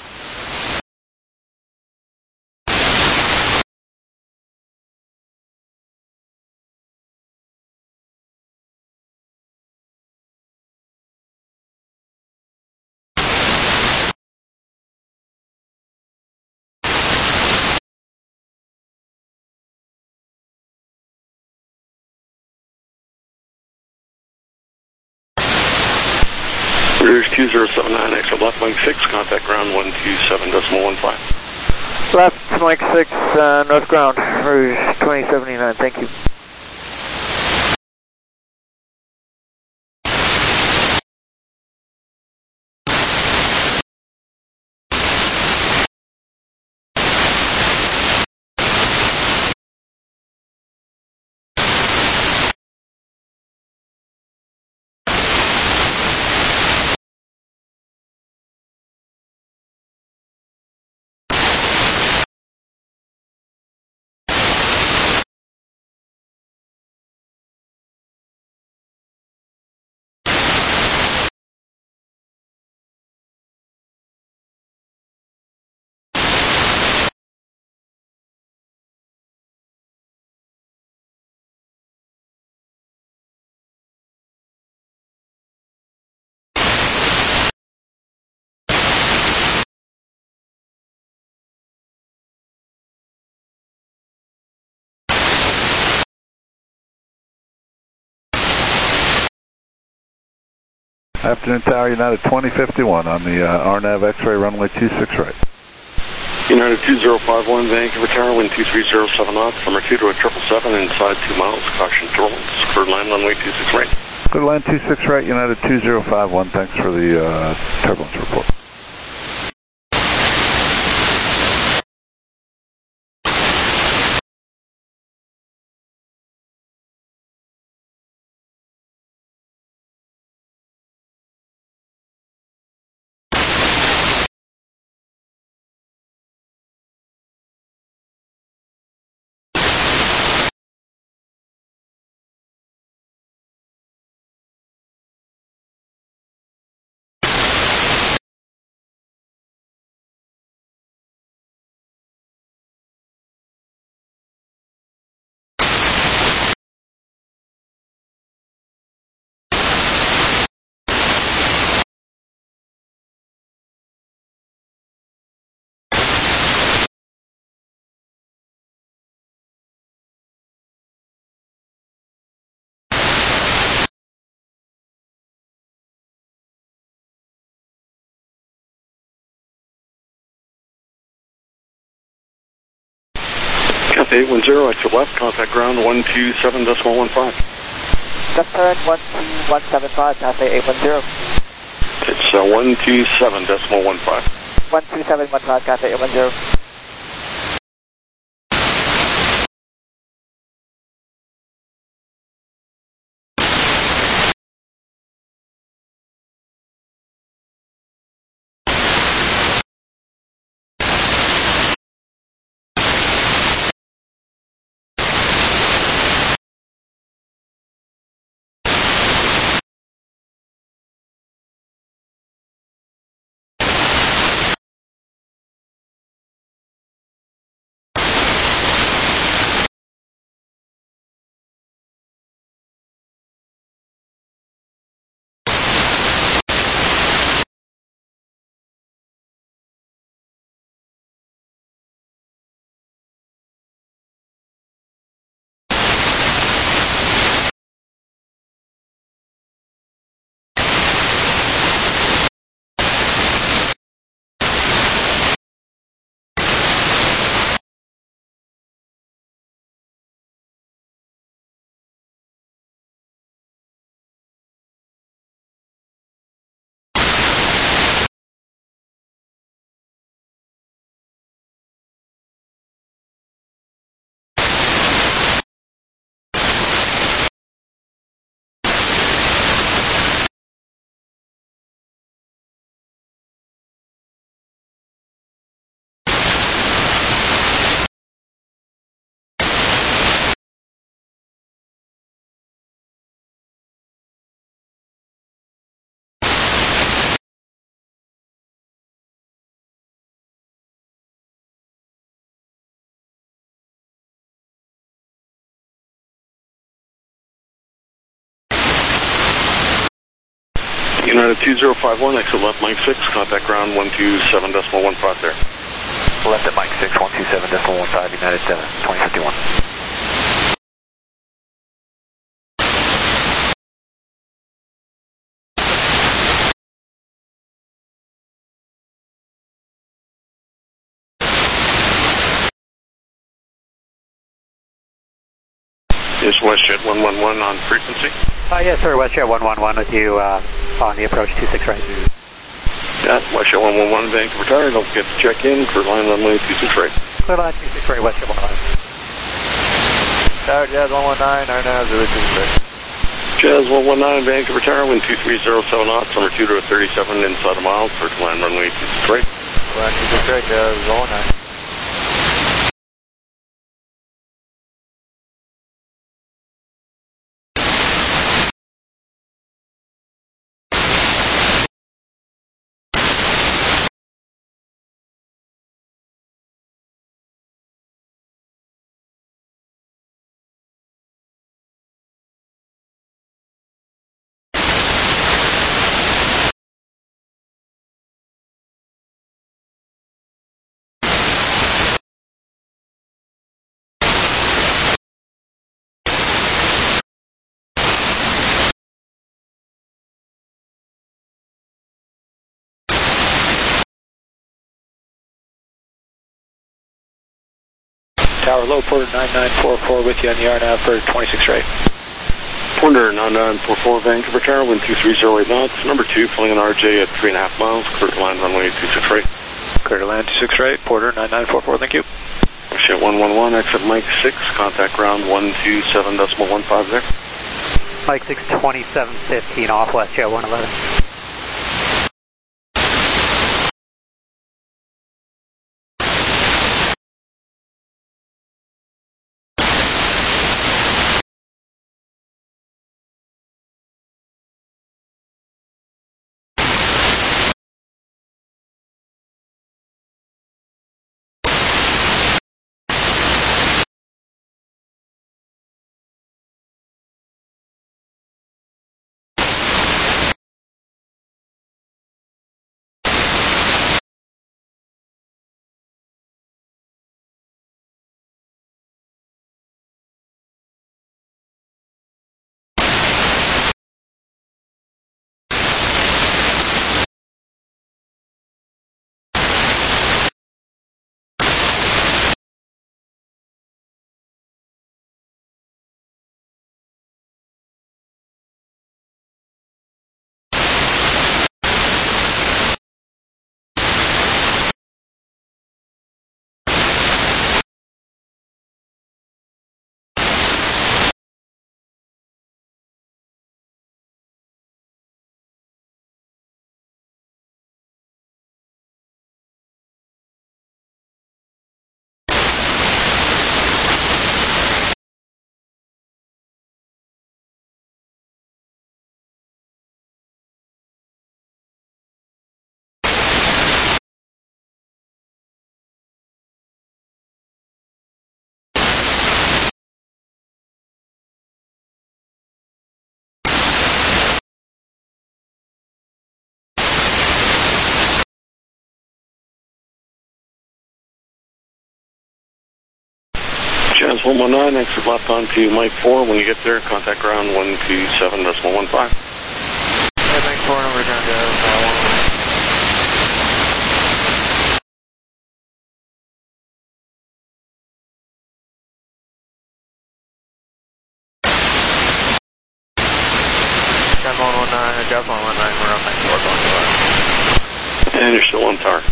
Rouge 2079, extra left Mike 6, contact ground 127.15. Left Mike 6, north ground, Rouge 2079, thank you. Afternoon Tower, United 2051 on the RNAV X-ray runway 26 right. United 2051, Vancouver Tower, wind 2307 knots, number 2 to a 777, inside 2 miles, caution turbulence, clear to land runway 26 right. Clear to land 26 right, United 2051, thanks for the turbulence report. Cathay 810, exit left, contact ground 127.15. Left turn 12175, Cathay 810. It's 127.15. 12715, Cathay 810. United 2051, exit left Mike 6, contact ground 127.15 there. Left at Mike 6, 127.15, United 2051. Is WestJet 111 on frequency? Yes, sir. WestJet 111 with you on the approach 26 right. Yeah, WestJet 111, Vancouver Tower. Don't forget to check in for line runway 26 right. Clear line 26 right, WestJet 111. Tower Jazz 119, RNAV 026. Jazz 119, Vancouver Tower, wind 2307 knots, number 2 to 37 inside a mile, for line runway 26 right. Line 26 right, Jazz 119. Tower low, Porter 9944 with you on the RNAV for 26 right. Porter 9944, Vancouver Tower, wind 2308 knots, number 2, filling an RJ at 3.5 miles, clear to line runway 26 right. Clear to land 26 right, Porter 9944, thank you. WestJet 111, exit Mike 6, contact ground 127.15 there. Mike 6, 2715 off WestJet 111. 119, exit left onto Mike 4. When you get there, contact ground 127.15. Mike 4, over ground to 119. Gun 119, Gus 119, we're on Mike 4 going to left. And you're still on tower.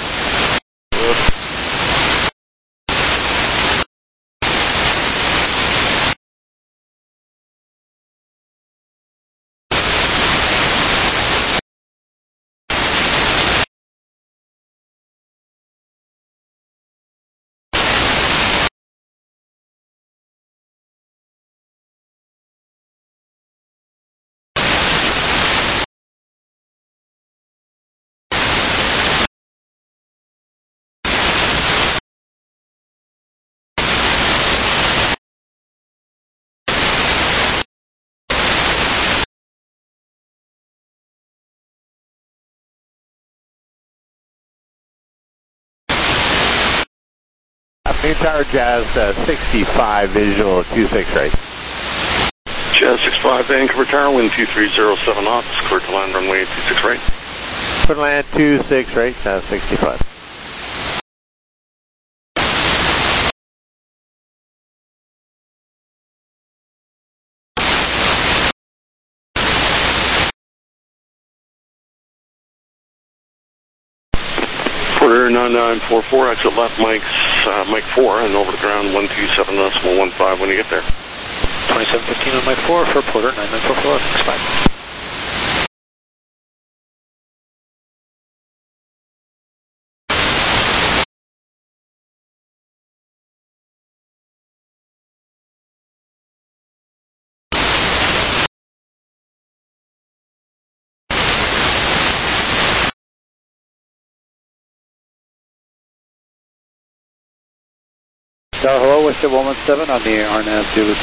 Afternoon Tower, Jazz 65, visual 26 right. Jazz 65, Vancouver Tower, wind 2307 knots, clear to land runway 26 right. Clear to land 26 right, Jazz 65. Porter 9944, exit left Mike 4, and over the ground 127.15 when you get there. 2715 on Mike 4 for Porter 9944, thanks, bye. Hello, Westship 117 on the RNAV Zulu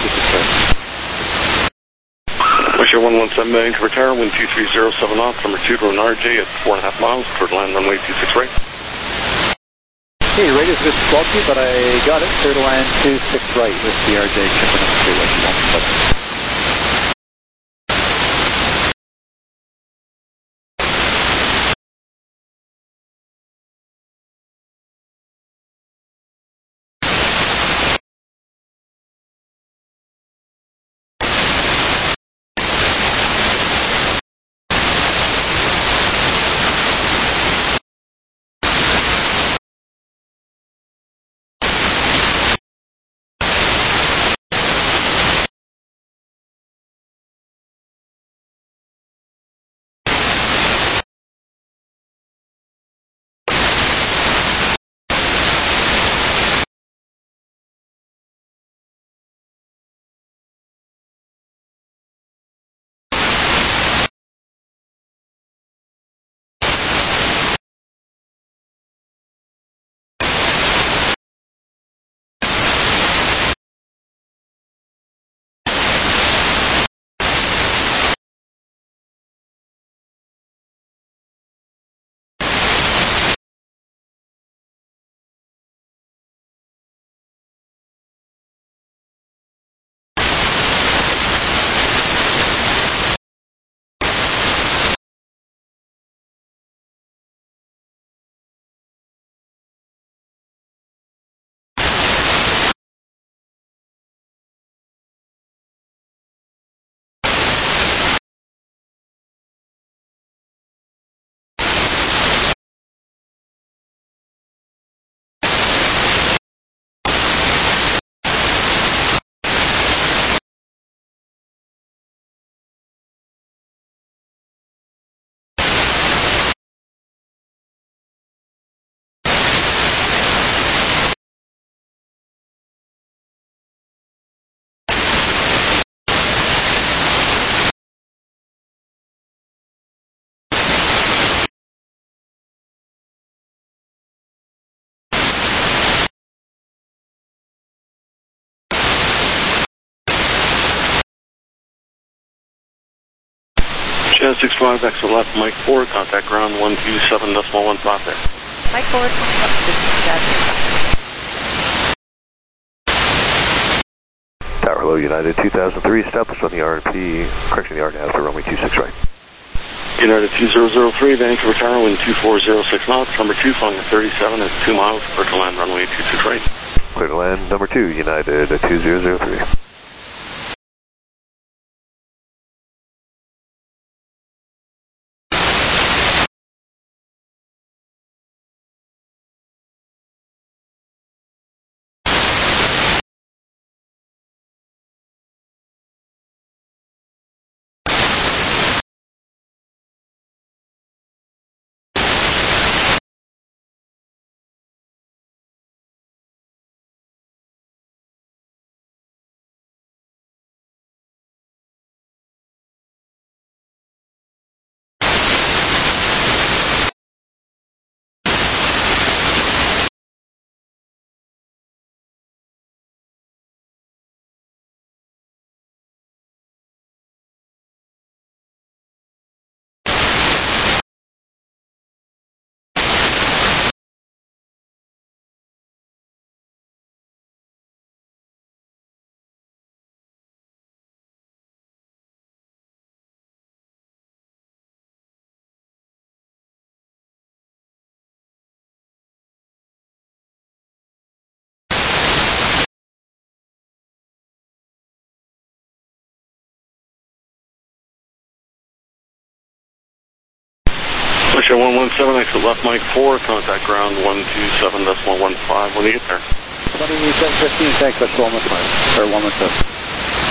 263. Westship 117, Vancouver Tower, wind 2307 knots, number 2 to an RJ at 4.5 miles, clear to land runway 26 right. Hey, radius is 12 but I got it. Clear to land 26 right with the RJ shipping up to Westship 117. Jazz 65, exit left, Mike 4, contact ground 127.15 there. Mike 4, 27, Jazz 65. Hello, United 2003, established on the RNP, correction the RNAV for runway 26 right. United 2003, Vancouver Tower, wind 2406 knots, number 2, following at 37 at 2 miles, clear to land runway 26 right. Clear to land, number 2, United 2003. Push 117, exit left Mike 4, contact ground 127.15 when you get there. 2715, thanks, that's 115, or 117.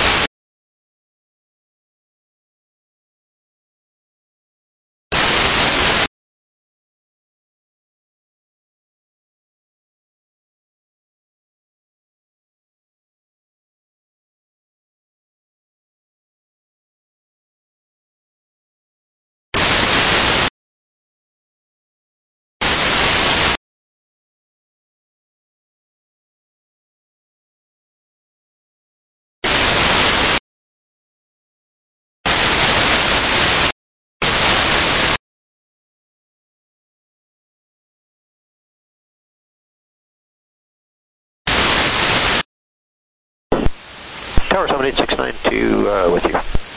Tower 78692 with you.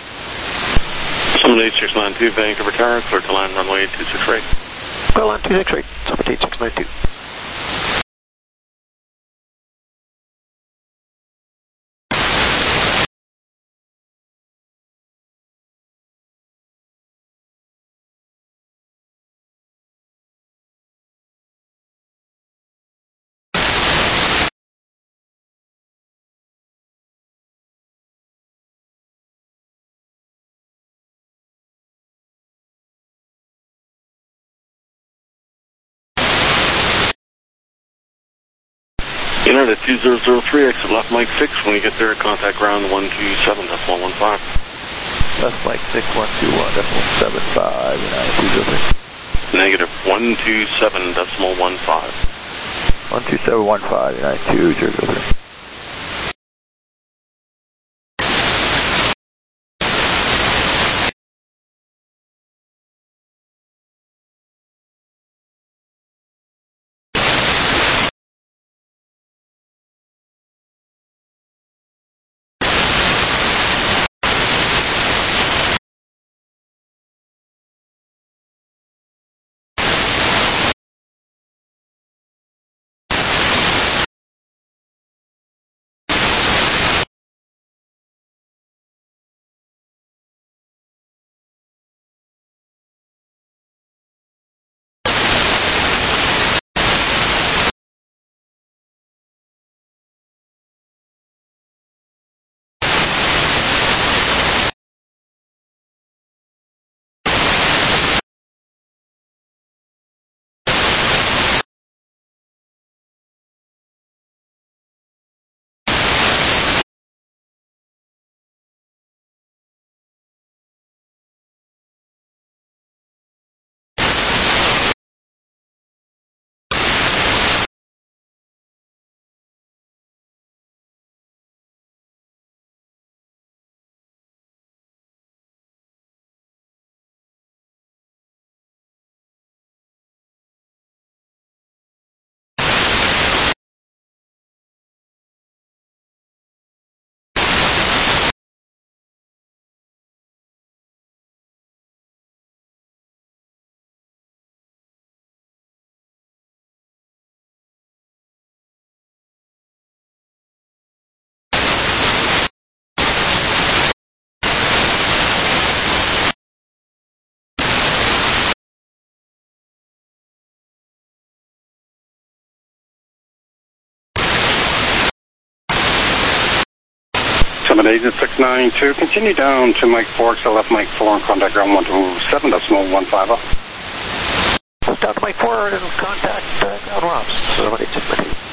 78692, Vancouver Tower, clear to land runway 26 right. Clear land 26 right, 78692. United 2003, exit left Mike 6, when you get there, contact ground 127.15. Left Mike 6, 121.75, United 203. Negative 127.15. 12715, United 203. 78 at 692. Continue down to Mike 4, XL left Mike 4 and contact ground 127.150. Down to Mike 4 and contact ground ROMS. 78.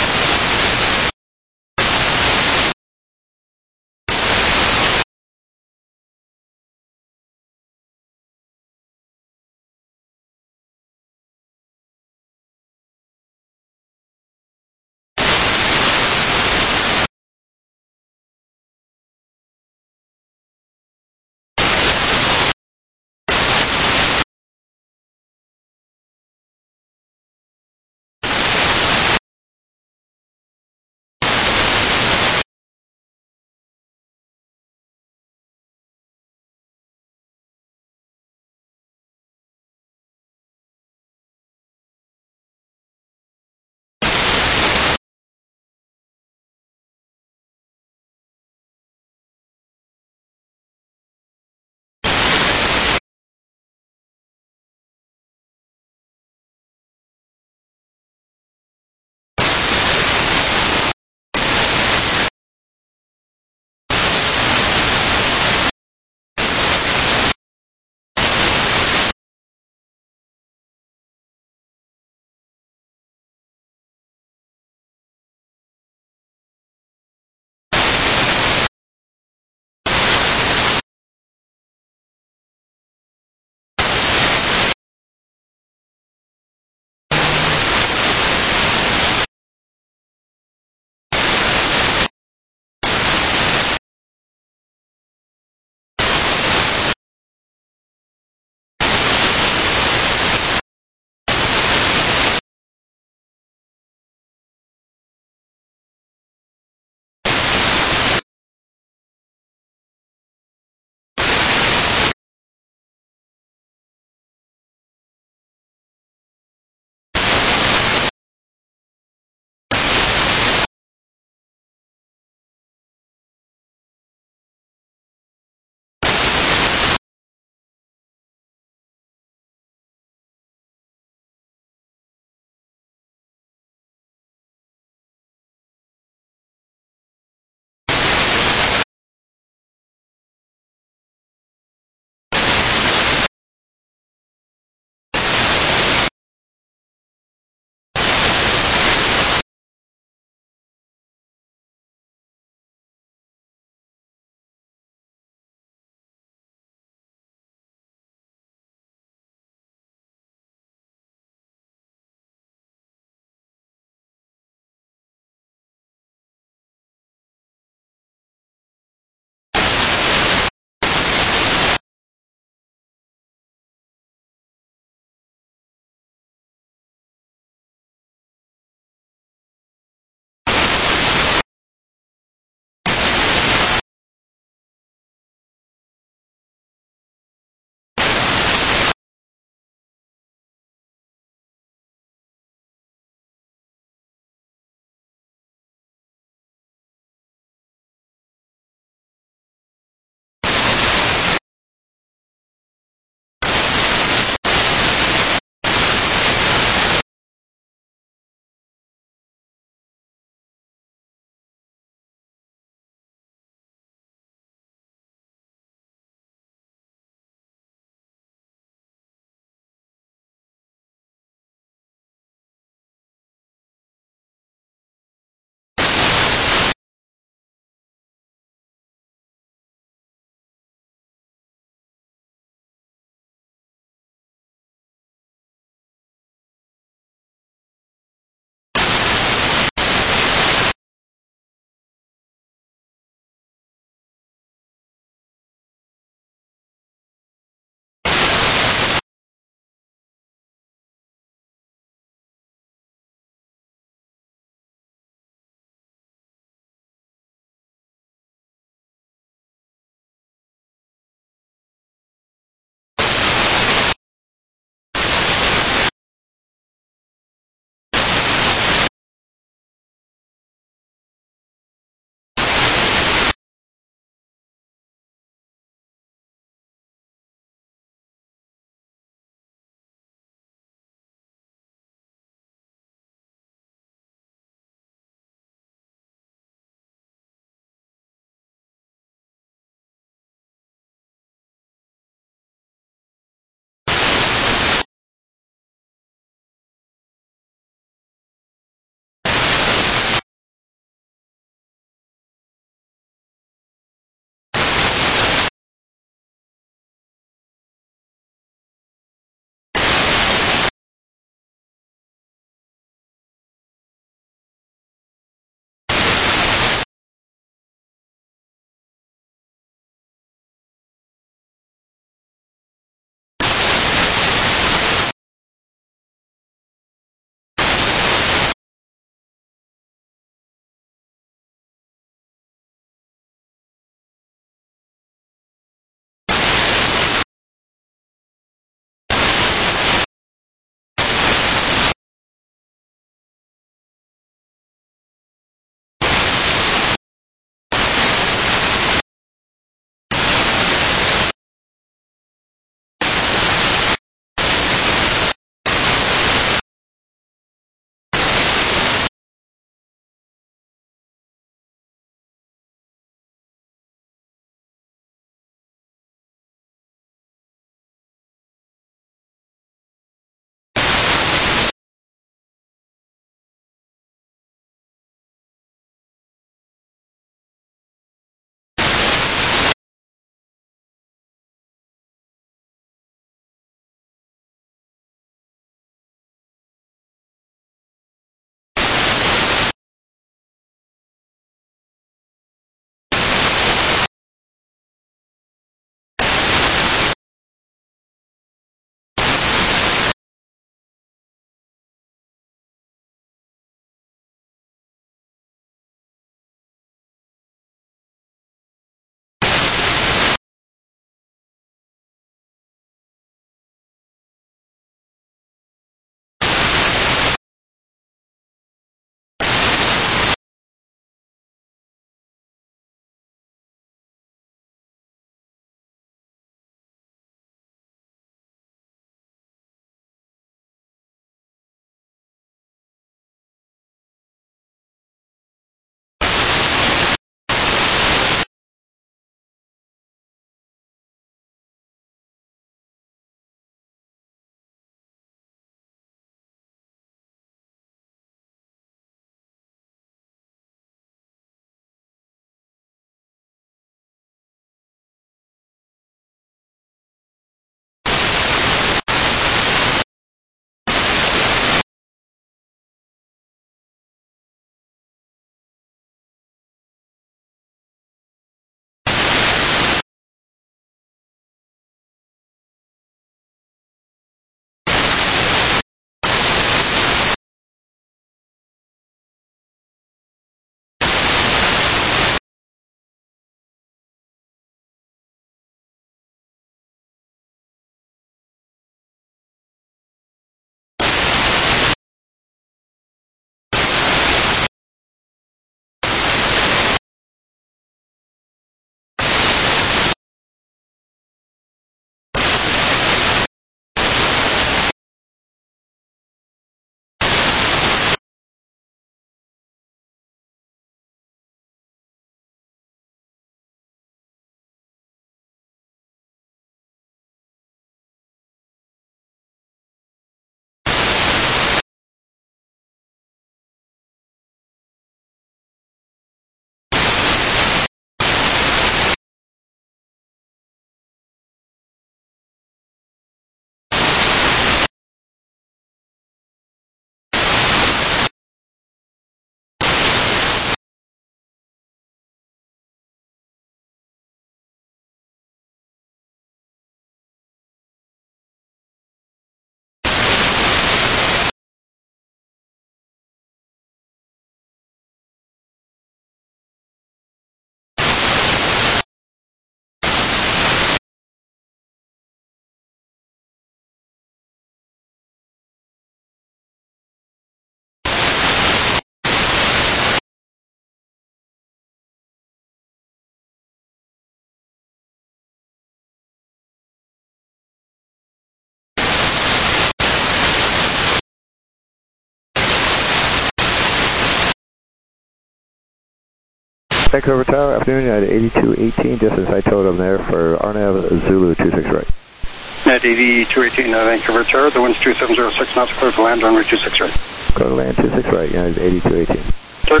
Vancouver Tower, afternoon, United 8218, just as I told them there for RNAV Zulu 26 right. United 8218, Vancouver Tower, the wind's 2706 knots, clear to land, runway 26 right. Clear to land 26 right, United 8218. Clear.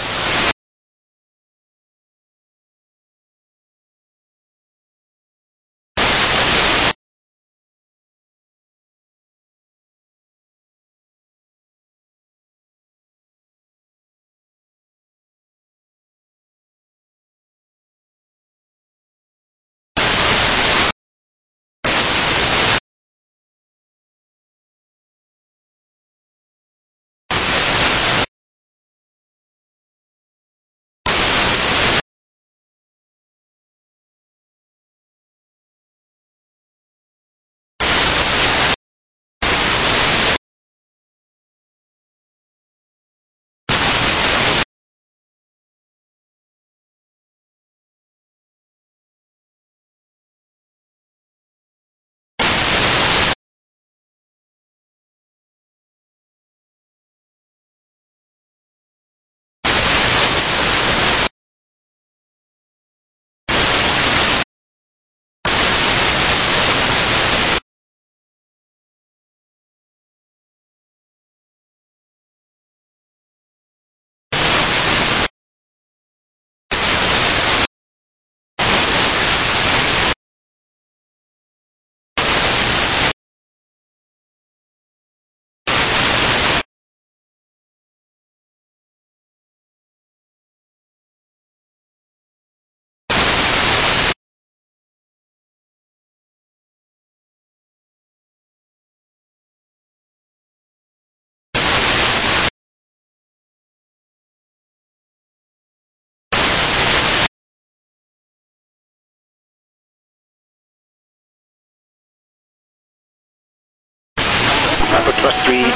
Bravo Trust 316,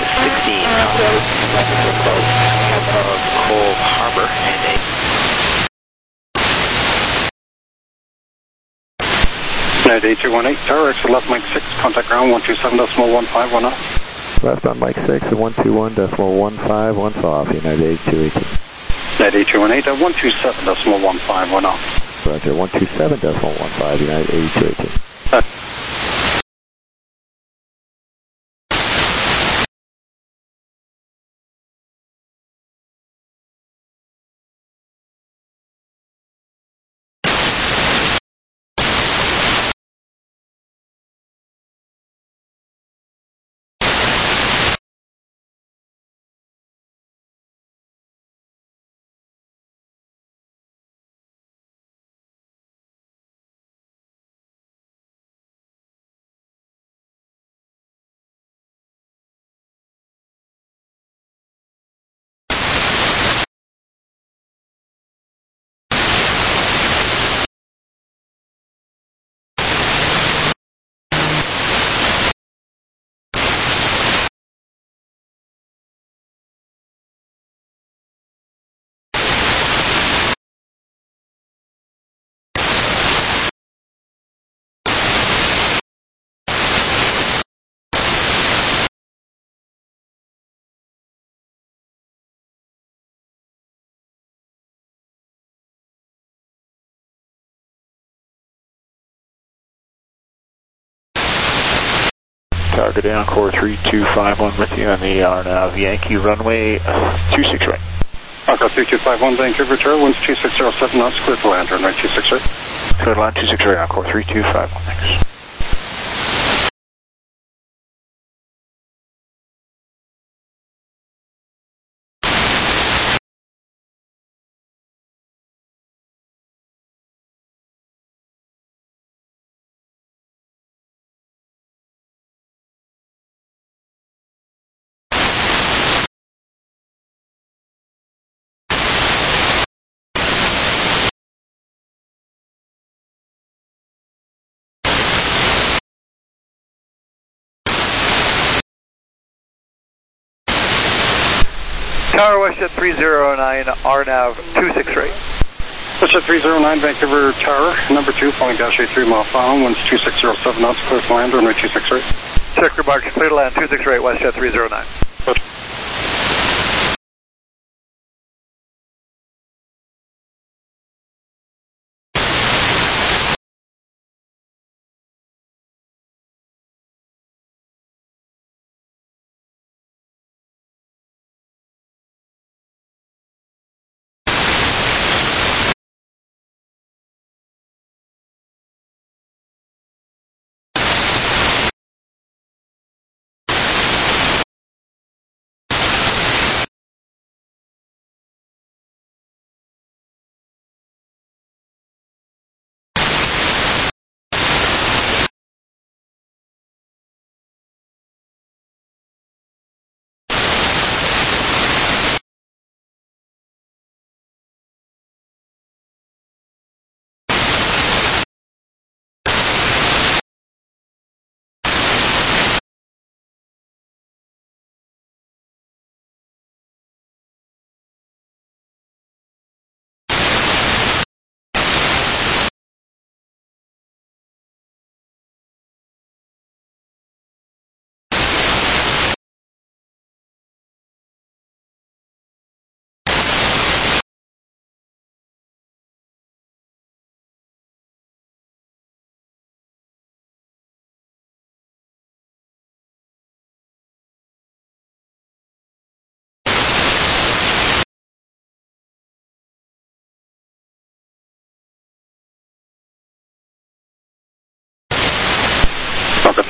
above Cole Harbor, and a... United 8218, Tower, exit left Mike 6, contact ground 127.15, 10. Left on Mike 6 at 121.15, once off, United 8218. United 8218 at 127.15, 10. Roger, 127.15, United 8218. Target Encore 3251 with you on the RNAV Yankee runway 26 right. Encore 3251, Vancouver Tower, winds 2607 knots, clear to land, runway 26 right. Clear to land 26 right, Encore 3251, thanks. Tower Westjet 309, RNAV 26 right. Westjet 309, Vancouver Tower, number 2, following dash 83 mile final, winds 2607 knots, clear to land, runway 26 right. Check remarks, clear to land 26 right, Westjet 309. Good.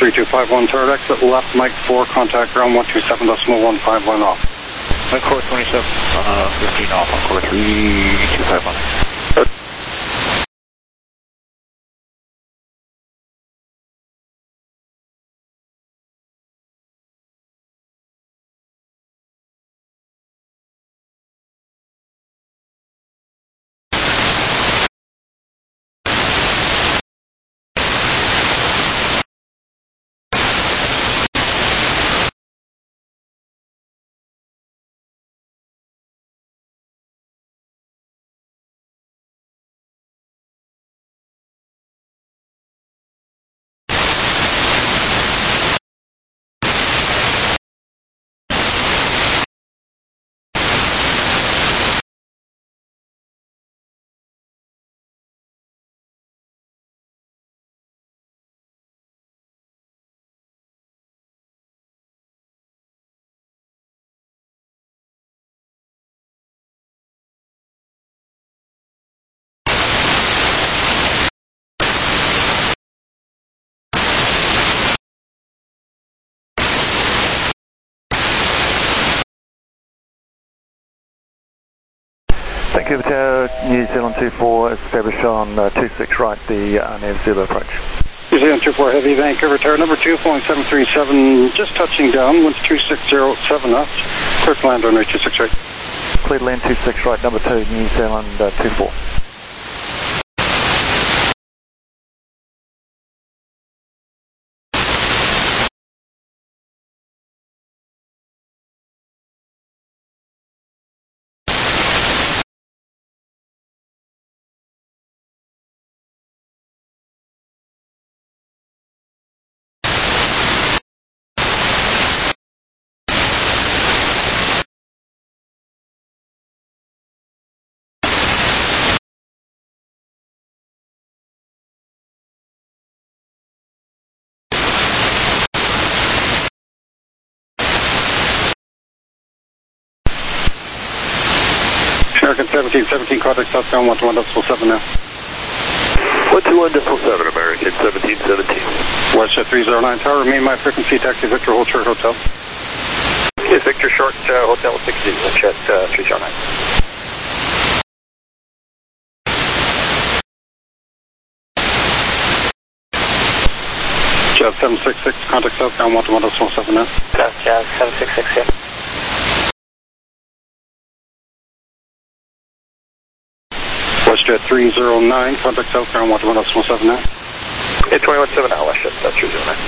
3251 Tower, exit left, Mike 4, contact ground 127.151 off. Mike 4, 27, 15 off on core 3251. Vancouver Tower, New Zealand 24, establish on 26 right, the RNAV Zulu approach. New Zealand 24 Heavy, Vancouver Tower, number 2, flying 737, just touching down, winds 2607 knots, clear to land on 26 right. Clear to land 26 right, number 2, New Zealand 24. American 1717, contact southbound 121.7 now. 121.7, American 1717. Westjet 309 Tower, remain my frequency, taxi Victor, hold short hotel. Yes, Victor Short, Hotel 60, Westjet 309. Jet 766, contact southbound 121.7 now. South Jet 766, yeah. Westjet 309, contact southbound 121.7 now. Yeah, 21.7 now, Westjet 309.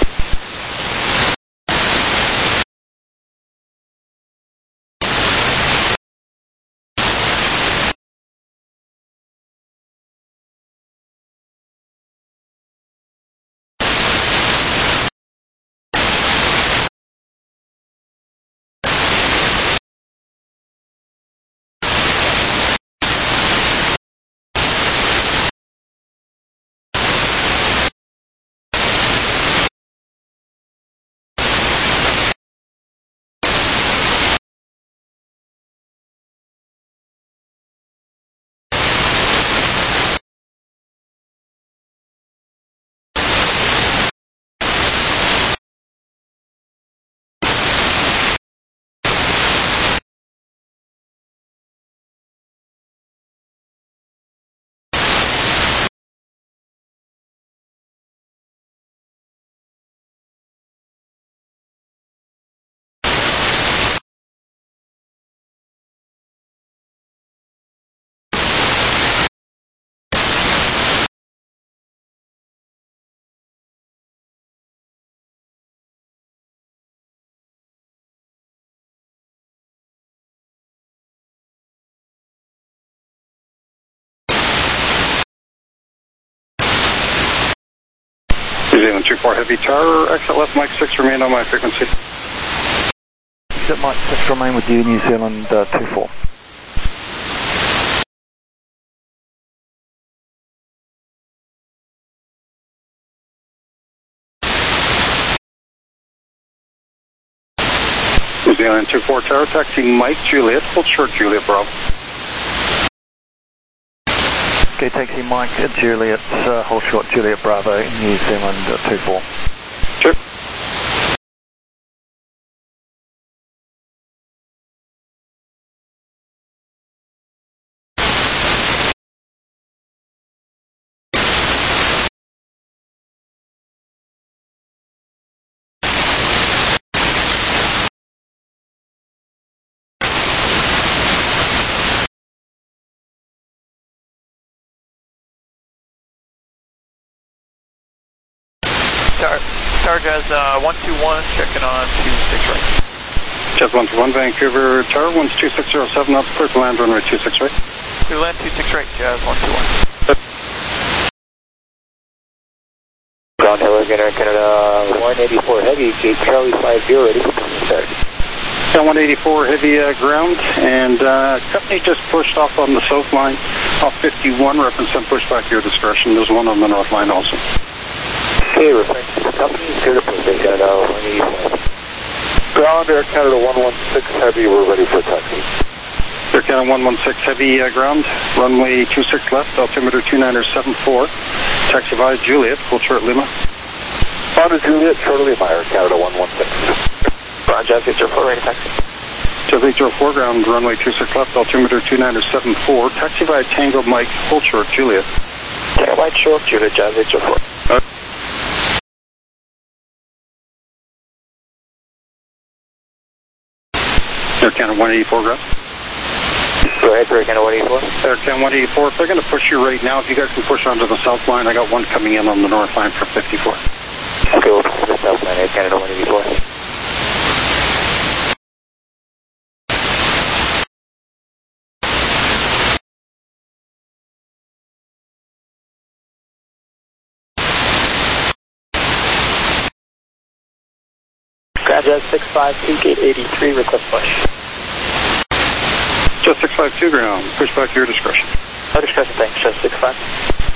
New Zealand 24 Heavy Tower, exit left, Mike 6, remain on my frequency. Exit Mike 6, remain with you, New Zealand 24. New Zealand 24 Tower, taxi Mike Juliet, hold short Juliet Bravo. Okay, taxi Mike Juliet, hold short Juliet Bravo, New Zealand 24. Sure. Tower Jazz 121, checking on 26 right. Jazz 121, Vancouver Tower, 12607 knots, clear to land, runway 26 right. Clear land 26 right, Jazz 121. Ground Hill, Air Canada 184 Heavy, gate Charlie 50, ready for start. 184 Heavy ground, and company just pushed off on the south line, off 51, reference and push back your discretion. There's one on the north line also. Okay, reference to the company, clear to push Air Canada 184. Ground Air Canada 116 Heavy, we're ready for taxi. Air Canada 116 Heavy ground, runway 26 left, altimeter 2974, taxi via Juliet, full short Lima. Honda Juliet, short Lima, Air Canada 116. Ground Jazz 804, ready taxi. Jazz 804 ground, runway 26 left, altimeter 2974, taxi via Tango Mike, full short Juliet. Tango Mike, short Juliet, Jazz 804. Air Canada 184 ground. Go ahead, Air Canada 184. Air Canada 184, if they're going to push you right now, if you guys can push onto the south line, I got one coming in on the north line for 54. Okay, we'll push the south line, Air Canada 184. Ground Jazz 652, gate 83, request push. Just 652 ground, push back to your discretion. No discretion, thanks, just 65.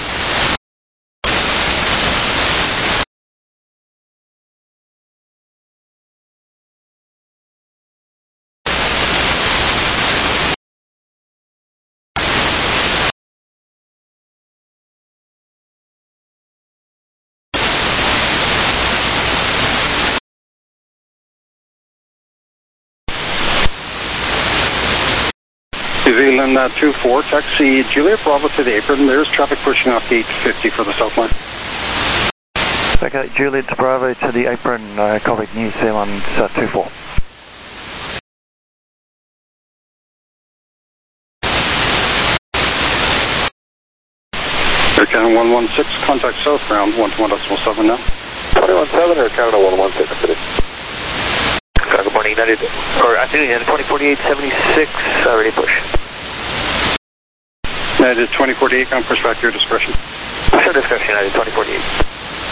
New Zealand 24, taxi Juliet Bravo to the apron. There's traffic pushing off gate 50 for the south line. Okay, Juliet Bravo to the apron, copy New Zealand 24. Air Canada 116, contact south ground, 121.7 now. 217, Air Canada 116, city. Good morning, United, or I think 2048-76, ready push. United 2048, I'm push back to your discretion. Sure discretion, United 2048.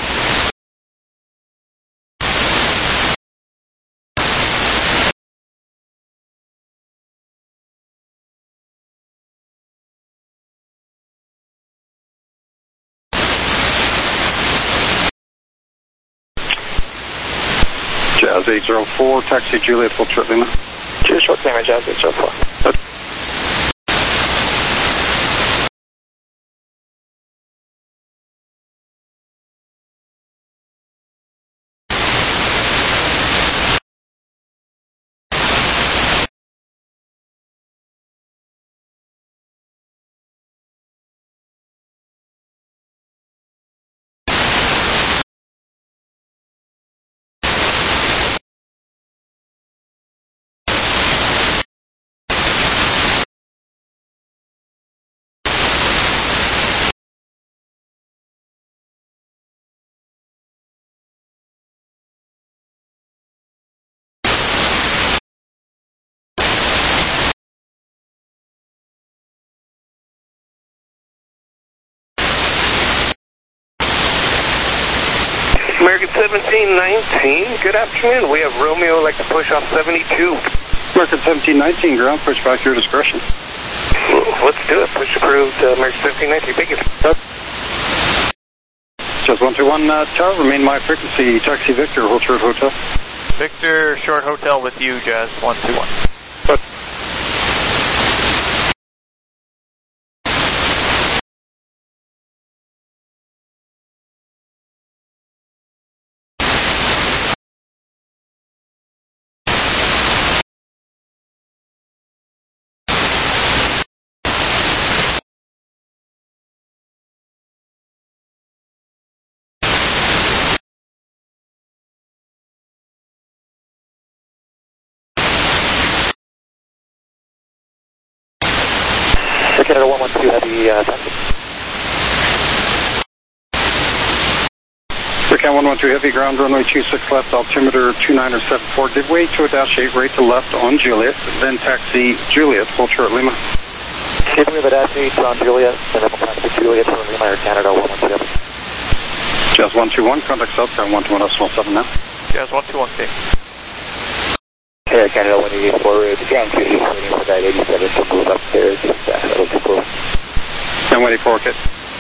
Jazz 804, taxi Juliet, full short Lima. Cheers, short camera, Jazz 804. American 1719, good afternoon. We have Romeo like to push off 72. American 1719, ground, push back to your discretion. Let's do it. Push approved, American 1719. Thank you. Just 121 Tower, remain my frequency, taxi Victor, hold short hotel. Victor, short hotel with you, Jazz 121. Canada 112 Heavy taxi. Air Canada Ground 112 Heavy, ground runway 26 left, altimeter 2974. Give way to a dash 8 right to left on Juliet, then taxi Juliet, full short Lima. Give me the dash 8 on Juliet, and then we'll taxi Juliet from Lima Air Canada 112 Heavy. Jazz 121, contact Southbound 121 decimal 7 now. Jazz 121, okay. Air Canada 184, ground 2, waiting for that 87 to move upstairs, just a little too close. And 184, okay.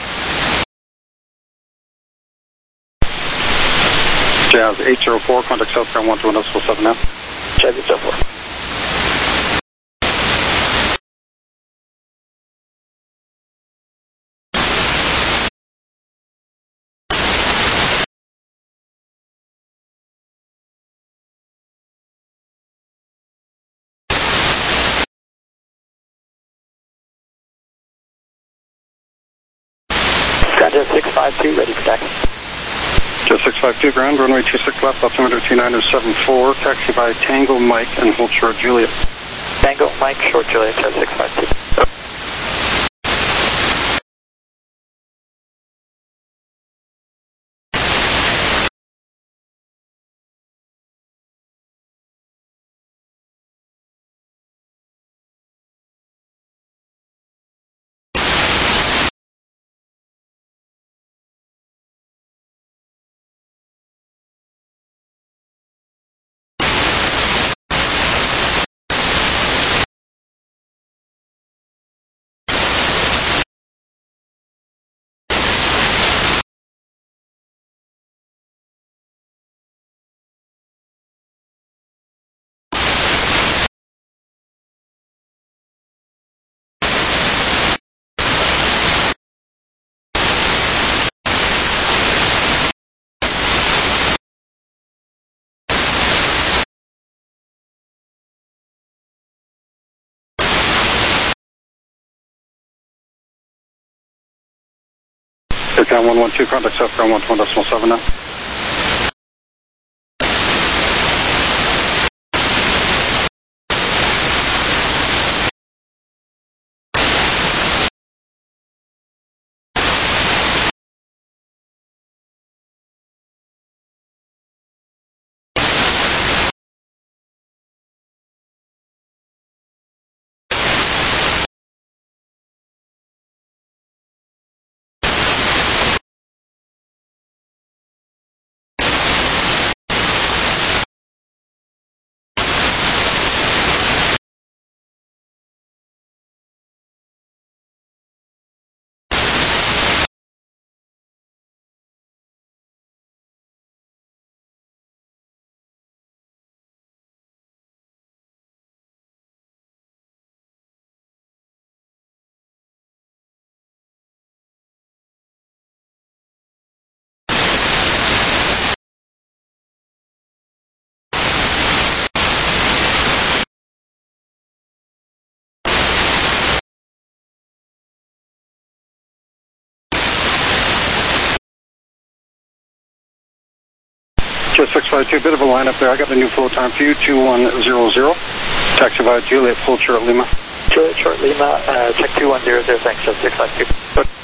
Jazz 804, contact Southbound 121 decimal 7 now. Jazz 804. Jazz 652, ready for taxi. Jazz 652, ground, runway 26 left, altimeter 2974, taxi by Tango Mike and hold short Juliet. Tango Mike, short Juliet, Jazz 652. Aircon 112, contact Southbound 121 decimal 7 now. Jazz 652, bit of a lineup there. I got the new flow time for you, 2100. Taxi via Juliet, full short Lima. Juliet, short Lima, check 2100, thanks, Jazz 652. But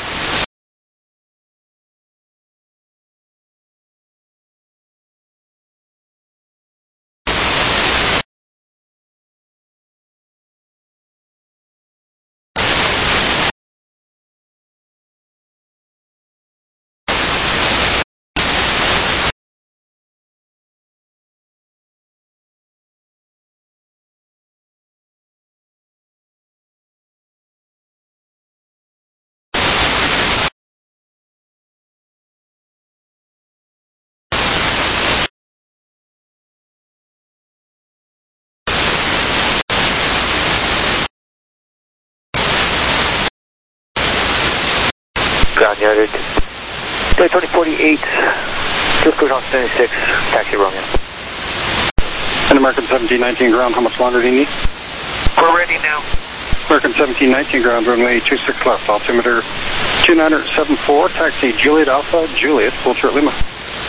ground yarded. Flight 2048, Swift Cruise on 76, taxi Romeo. And American 1719 ground, how much longer do you need? We're ready now. American 1719 ground, runway 26 left, altimeter 2974, taxi Juliet Alpha, Juliet, full short Lima.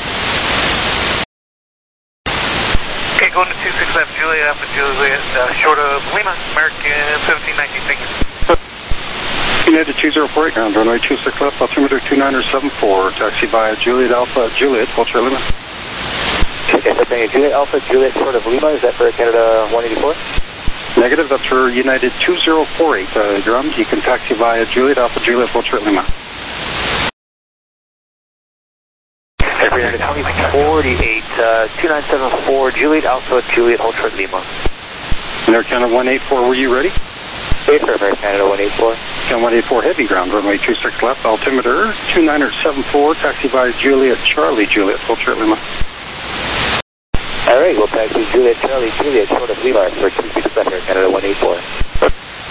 Okay, going to 26 left, Juliet Alpha, Juliet, short of Lima, American 1719, thank you. United 204, ground runway 26 left, altimeter 2974, taxi by Juliet Alpha, Juliet, hold short Lima. Okay, so Juliet Alpha, Juliet short of Lima, is that for Canada 184? Negative, that's for United 2048, drum. You can taxi via Juliet Alpha, Juliet, hold short Lima. For United 2048, 2974, Juliet Alpha, Juliet, hold short Lima. Air Canada 184, were you ready? Wait for Air Canada 184. Canada 184 heavy, ground runway 26 left, altimeter 2974, taxi by Juliet Charlie, Juliet, hold short Lima. All right, we'll taxi Juliet Charlie, Juliet, short of Lima for 26 left, Air Canada 184.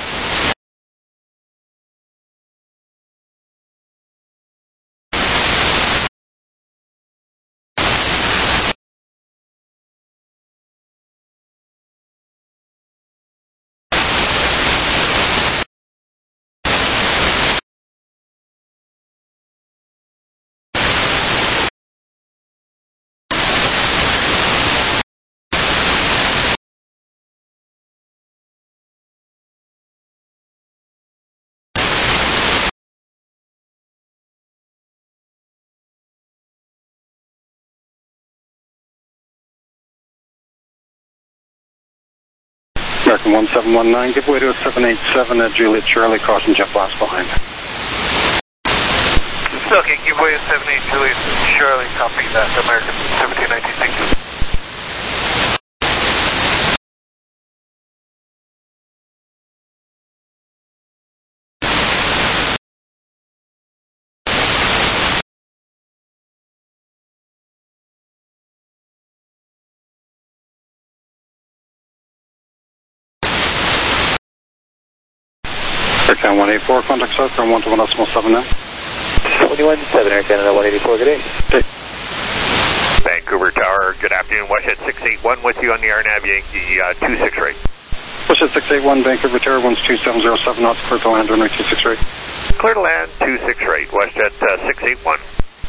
American 1719, give way to a 787 at Juliet Charlie, caution jet blast behind. Okay, give way to 78 Juliet Charlie, copy that, American 1719, thank you. Aircan 184, contact south, ground 121.7 now. 21.7, Air Canada 184, good day. Vancouver Tower, good afternoon. Westhead 681 with you on the RNAV Yankee 26 rate. Westhead 681, Vancouver Tower, 12707 knots, clear to land, runway 26 rate. Clear to land, 26 rate, Westhead 681.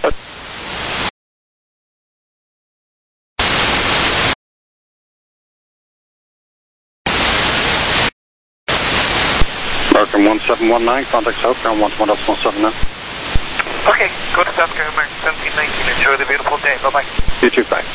American 1719, contact south, ground 121.7 now. Okay, go to South Carolina, American 1719. Enjoy the beautiful day. Bye-bye. You too, bye.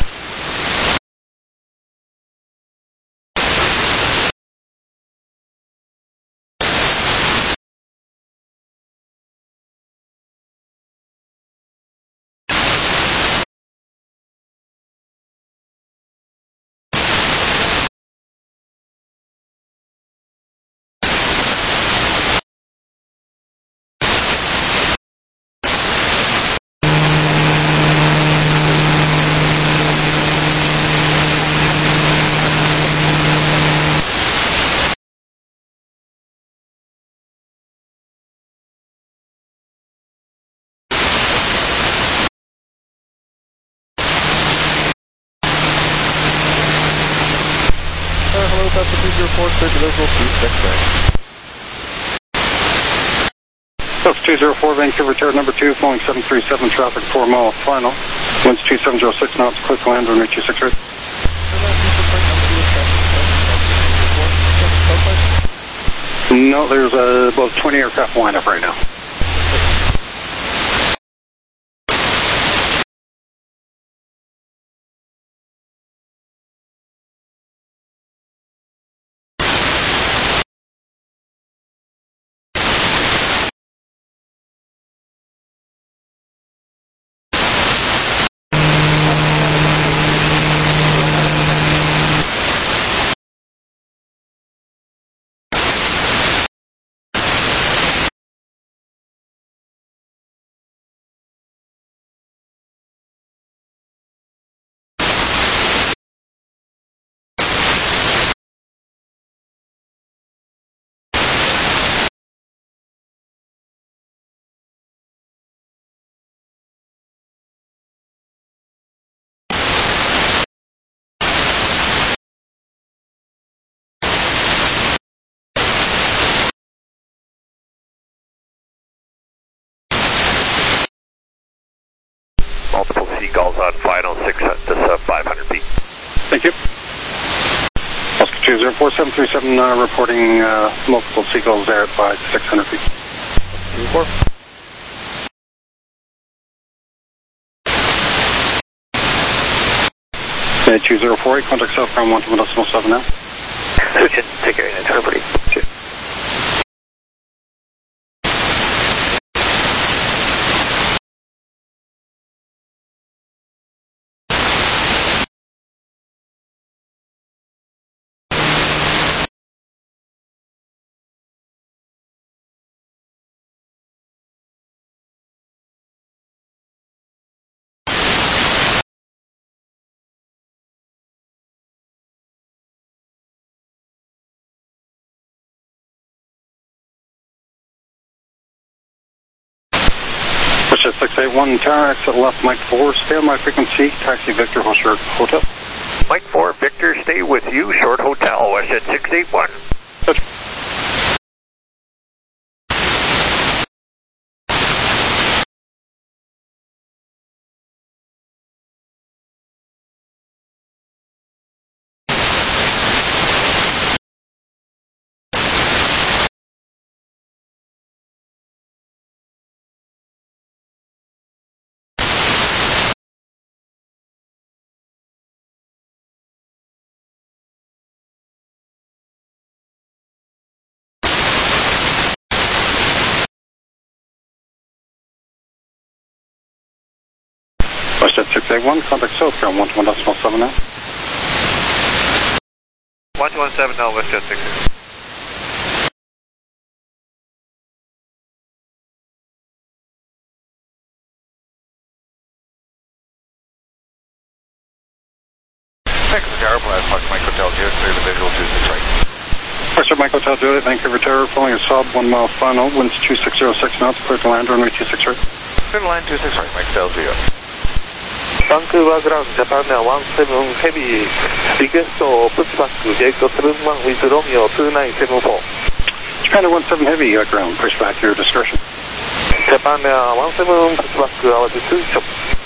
Hello, Delta 204, clear to visual 26 right. Delta 204, Vancouver Tower number 2, flowing 737, traffic 4 mile final. Winds 2706 knots, clear to land, runway 26 right. No, there's about 20 aircraft lined up right now. Multiple Seagulls on final 6 to sub 500 feet. Thank you. Oscar 204, 737 reporting multiple Seagulls there at 600 feet. 204. 2048, contact southbound 1.7 now. Take care, interpreting. Westjet 681 tower, exit left Mike 4, stay on my frequency, taxi Victor Short Hotel. Mike 4, Victor, stay with you, Short Hotel, Westjet 681. Westjet 681, contact southbound 1.7 now. 117 now, Westjet 681. Texas Tower, Fox Mike Hotel, Juliet, clear the visual 26 right. Westjet Mike Hotel, Juliet, Vancouver Tower, following a sob 1 mile final, winds 2606 knots, clear to land, runway 26 right. Clear to land 26 right, Mike Hotel, Juliet. Vancouver ground, Japan 17 heavy, biggest pushback, Jake 71 with Romeo 2974. Japan 17 heavy, ground, pushback, your discretion. Japan 17 pushback, altitude chop.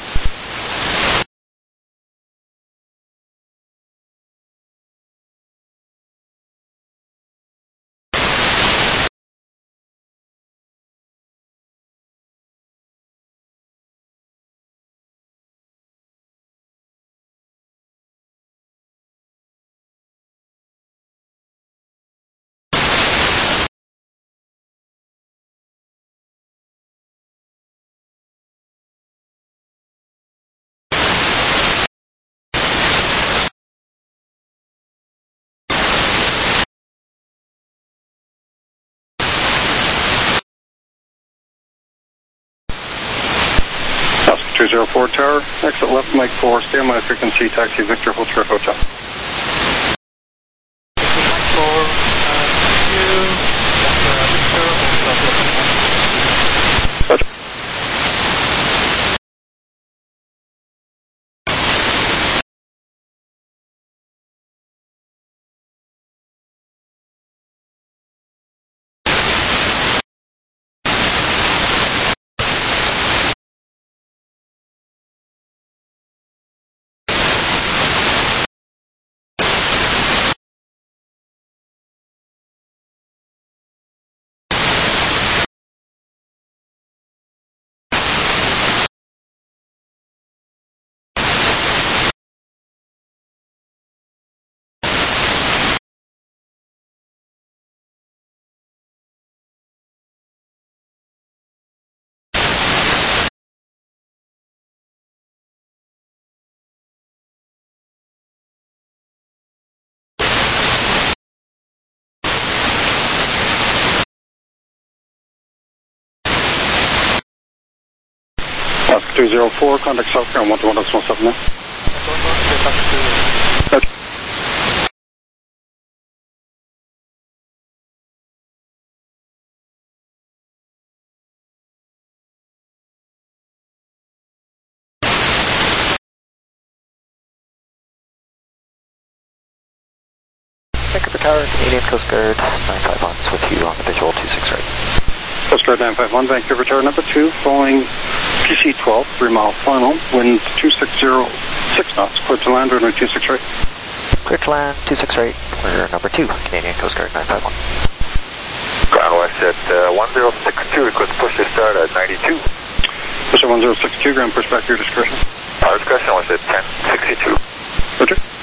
Oscar 204 tower, exit left Mike 4, stay on my frequency, taxi Victor Hotel. Oscar 204, contact southbound 1.7 now. Vancouver Tower, Canadian Coast Guard 951 with you on the visual 26 right. Coast Guard 951, Vancouver Tower number 2, following PC-12, 3 mile final, winds 2606 knots, clear to land, runway 26 right. Clear to land 26 right, we're number 2, Canadian Coast Guard 951. Ground West at 1062, request push to start at 92. Push at 1062, ground push back to your discretion. Our discretion was at 1062. Roger.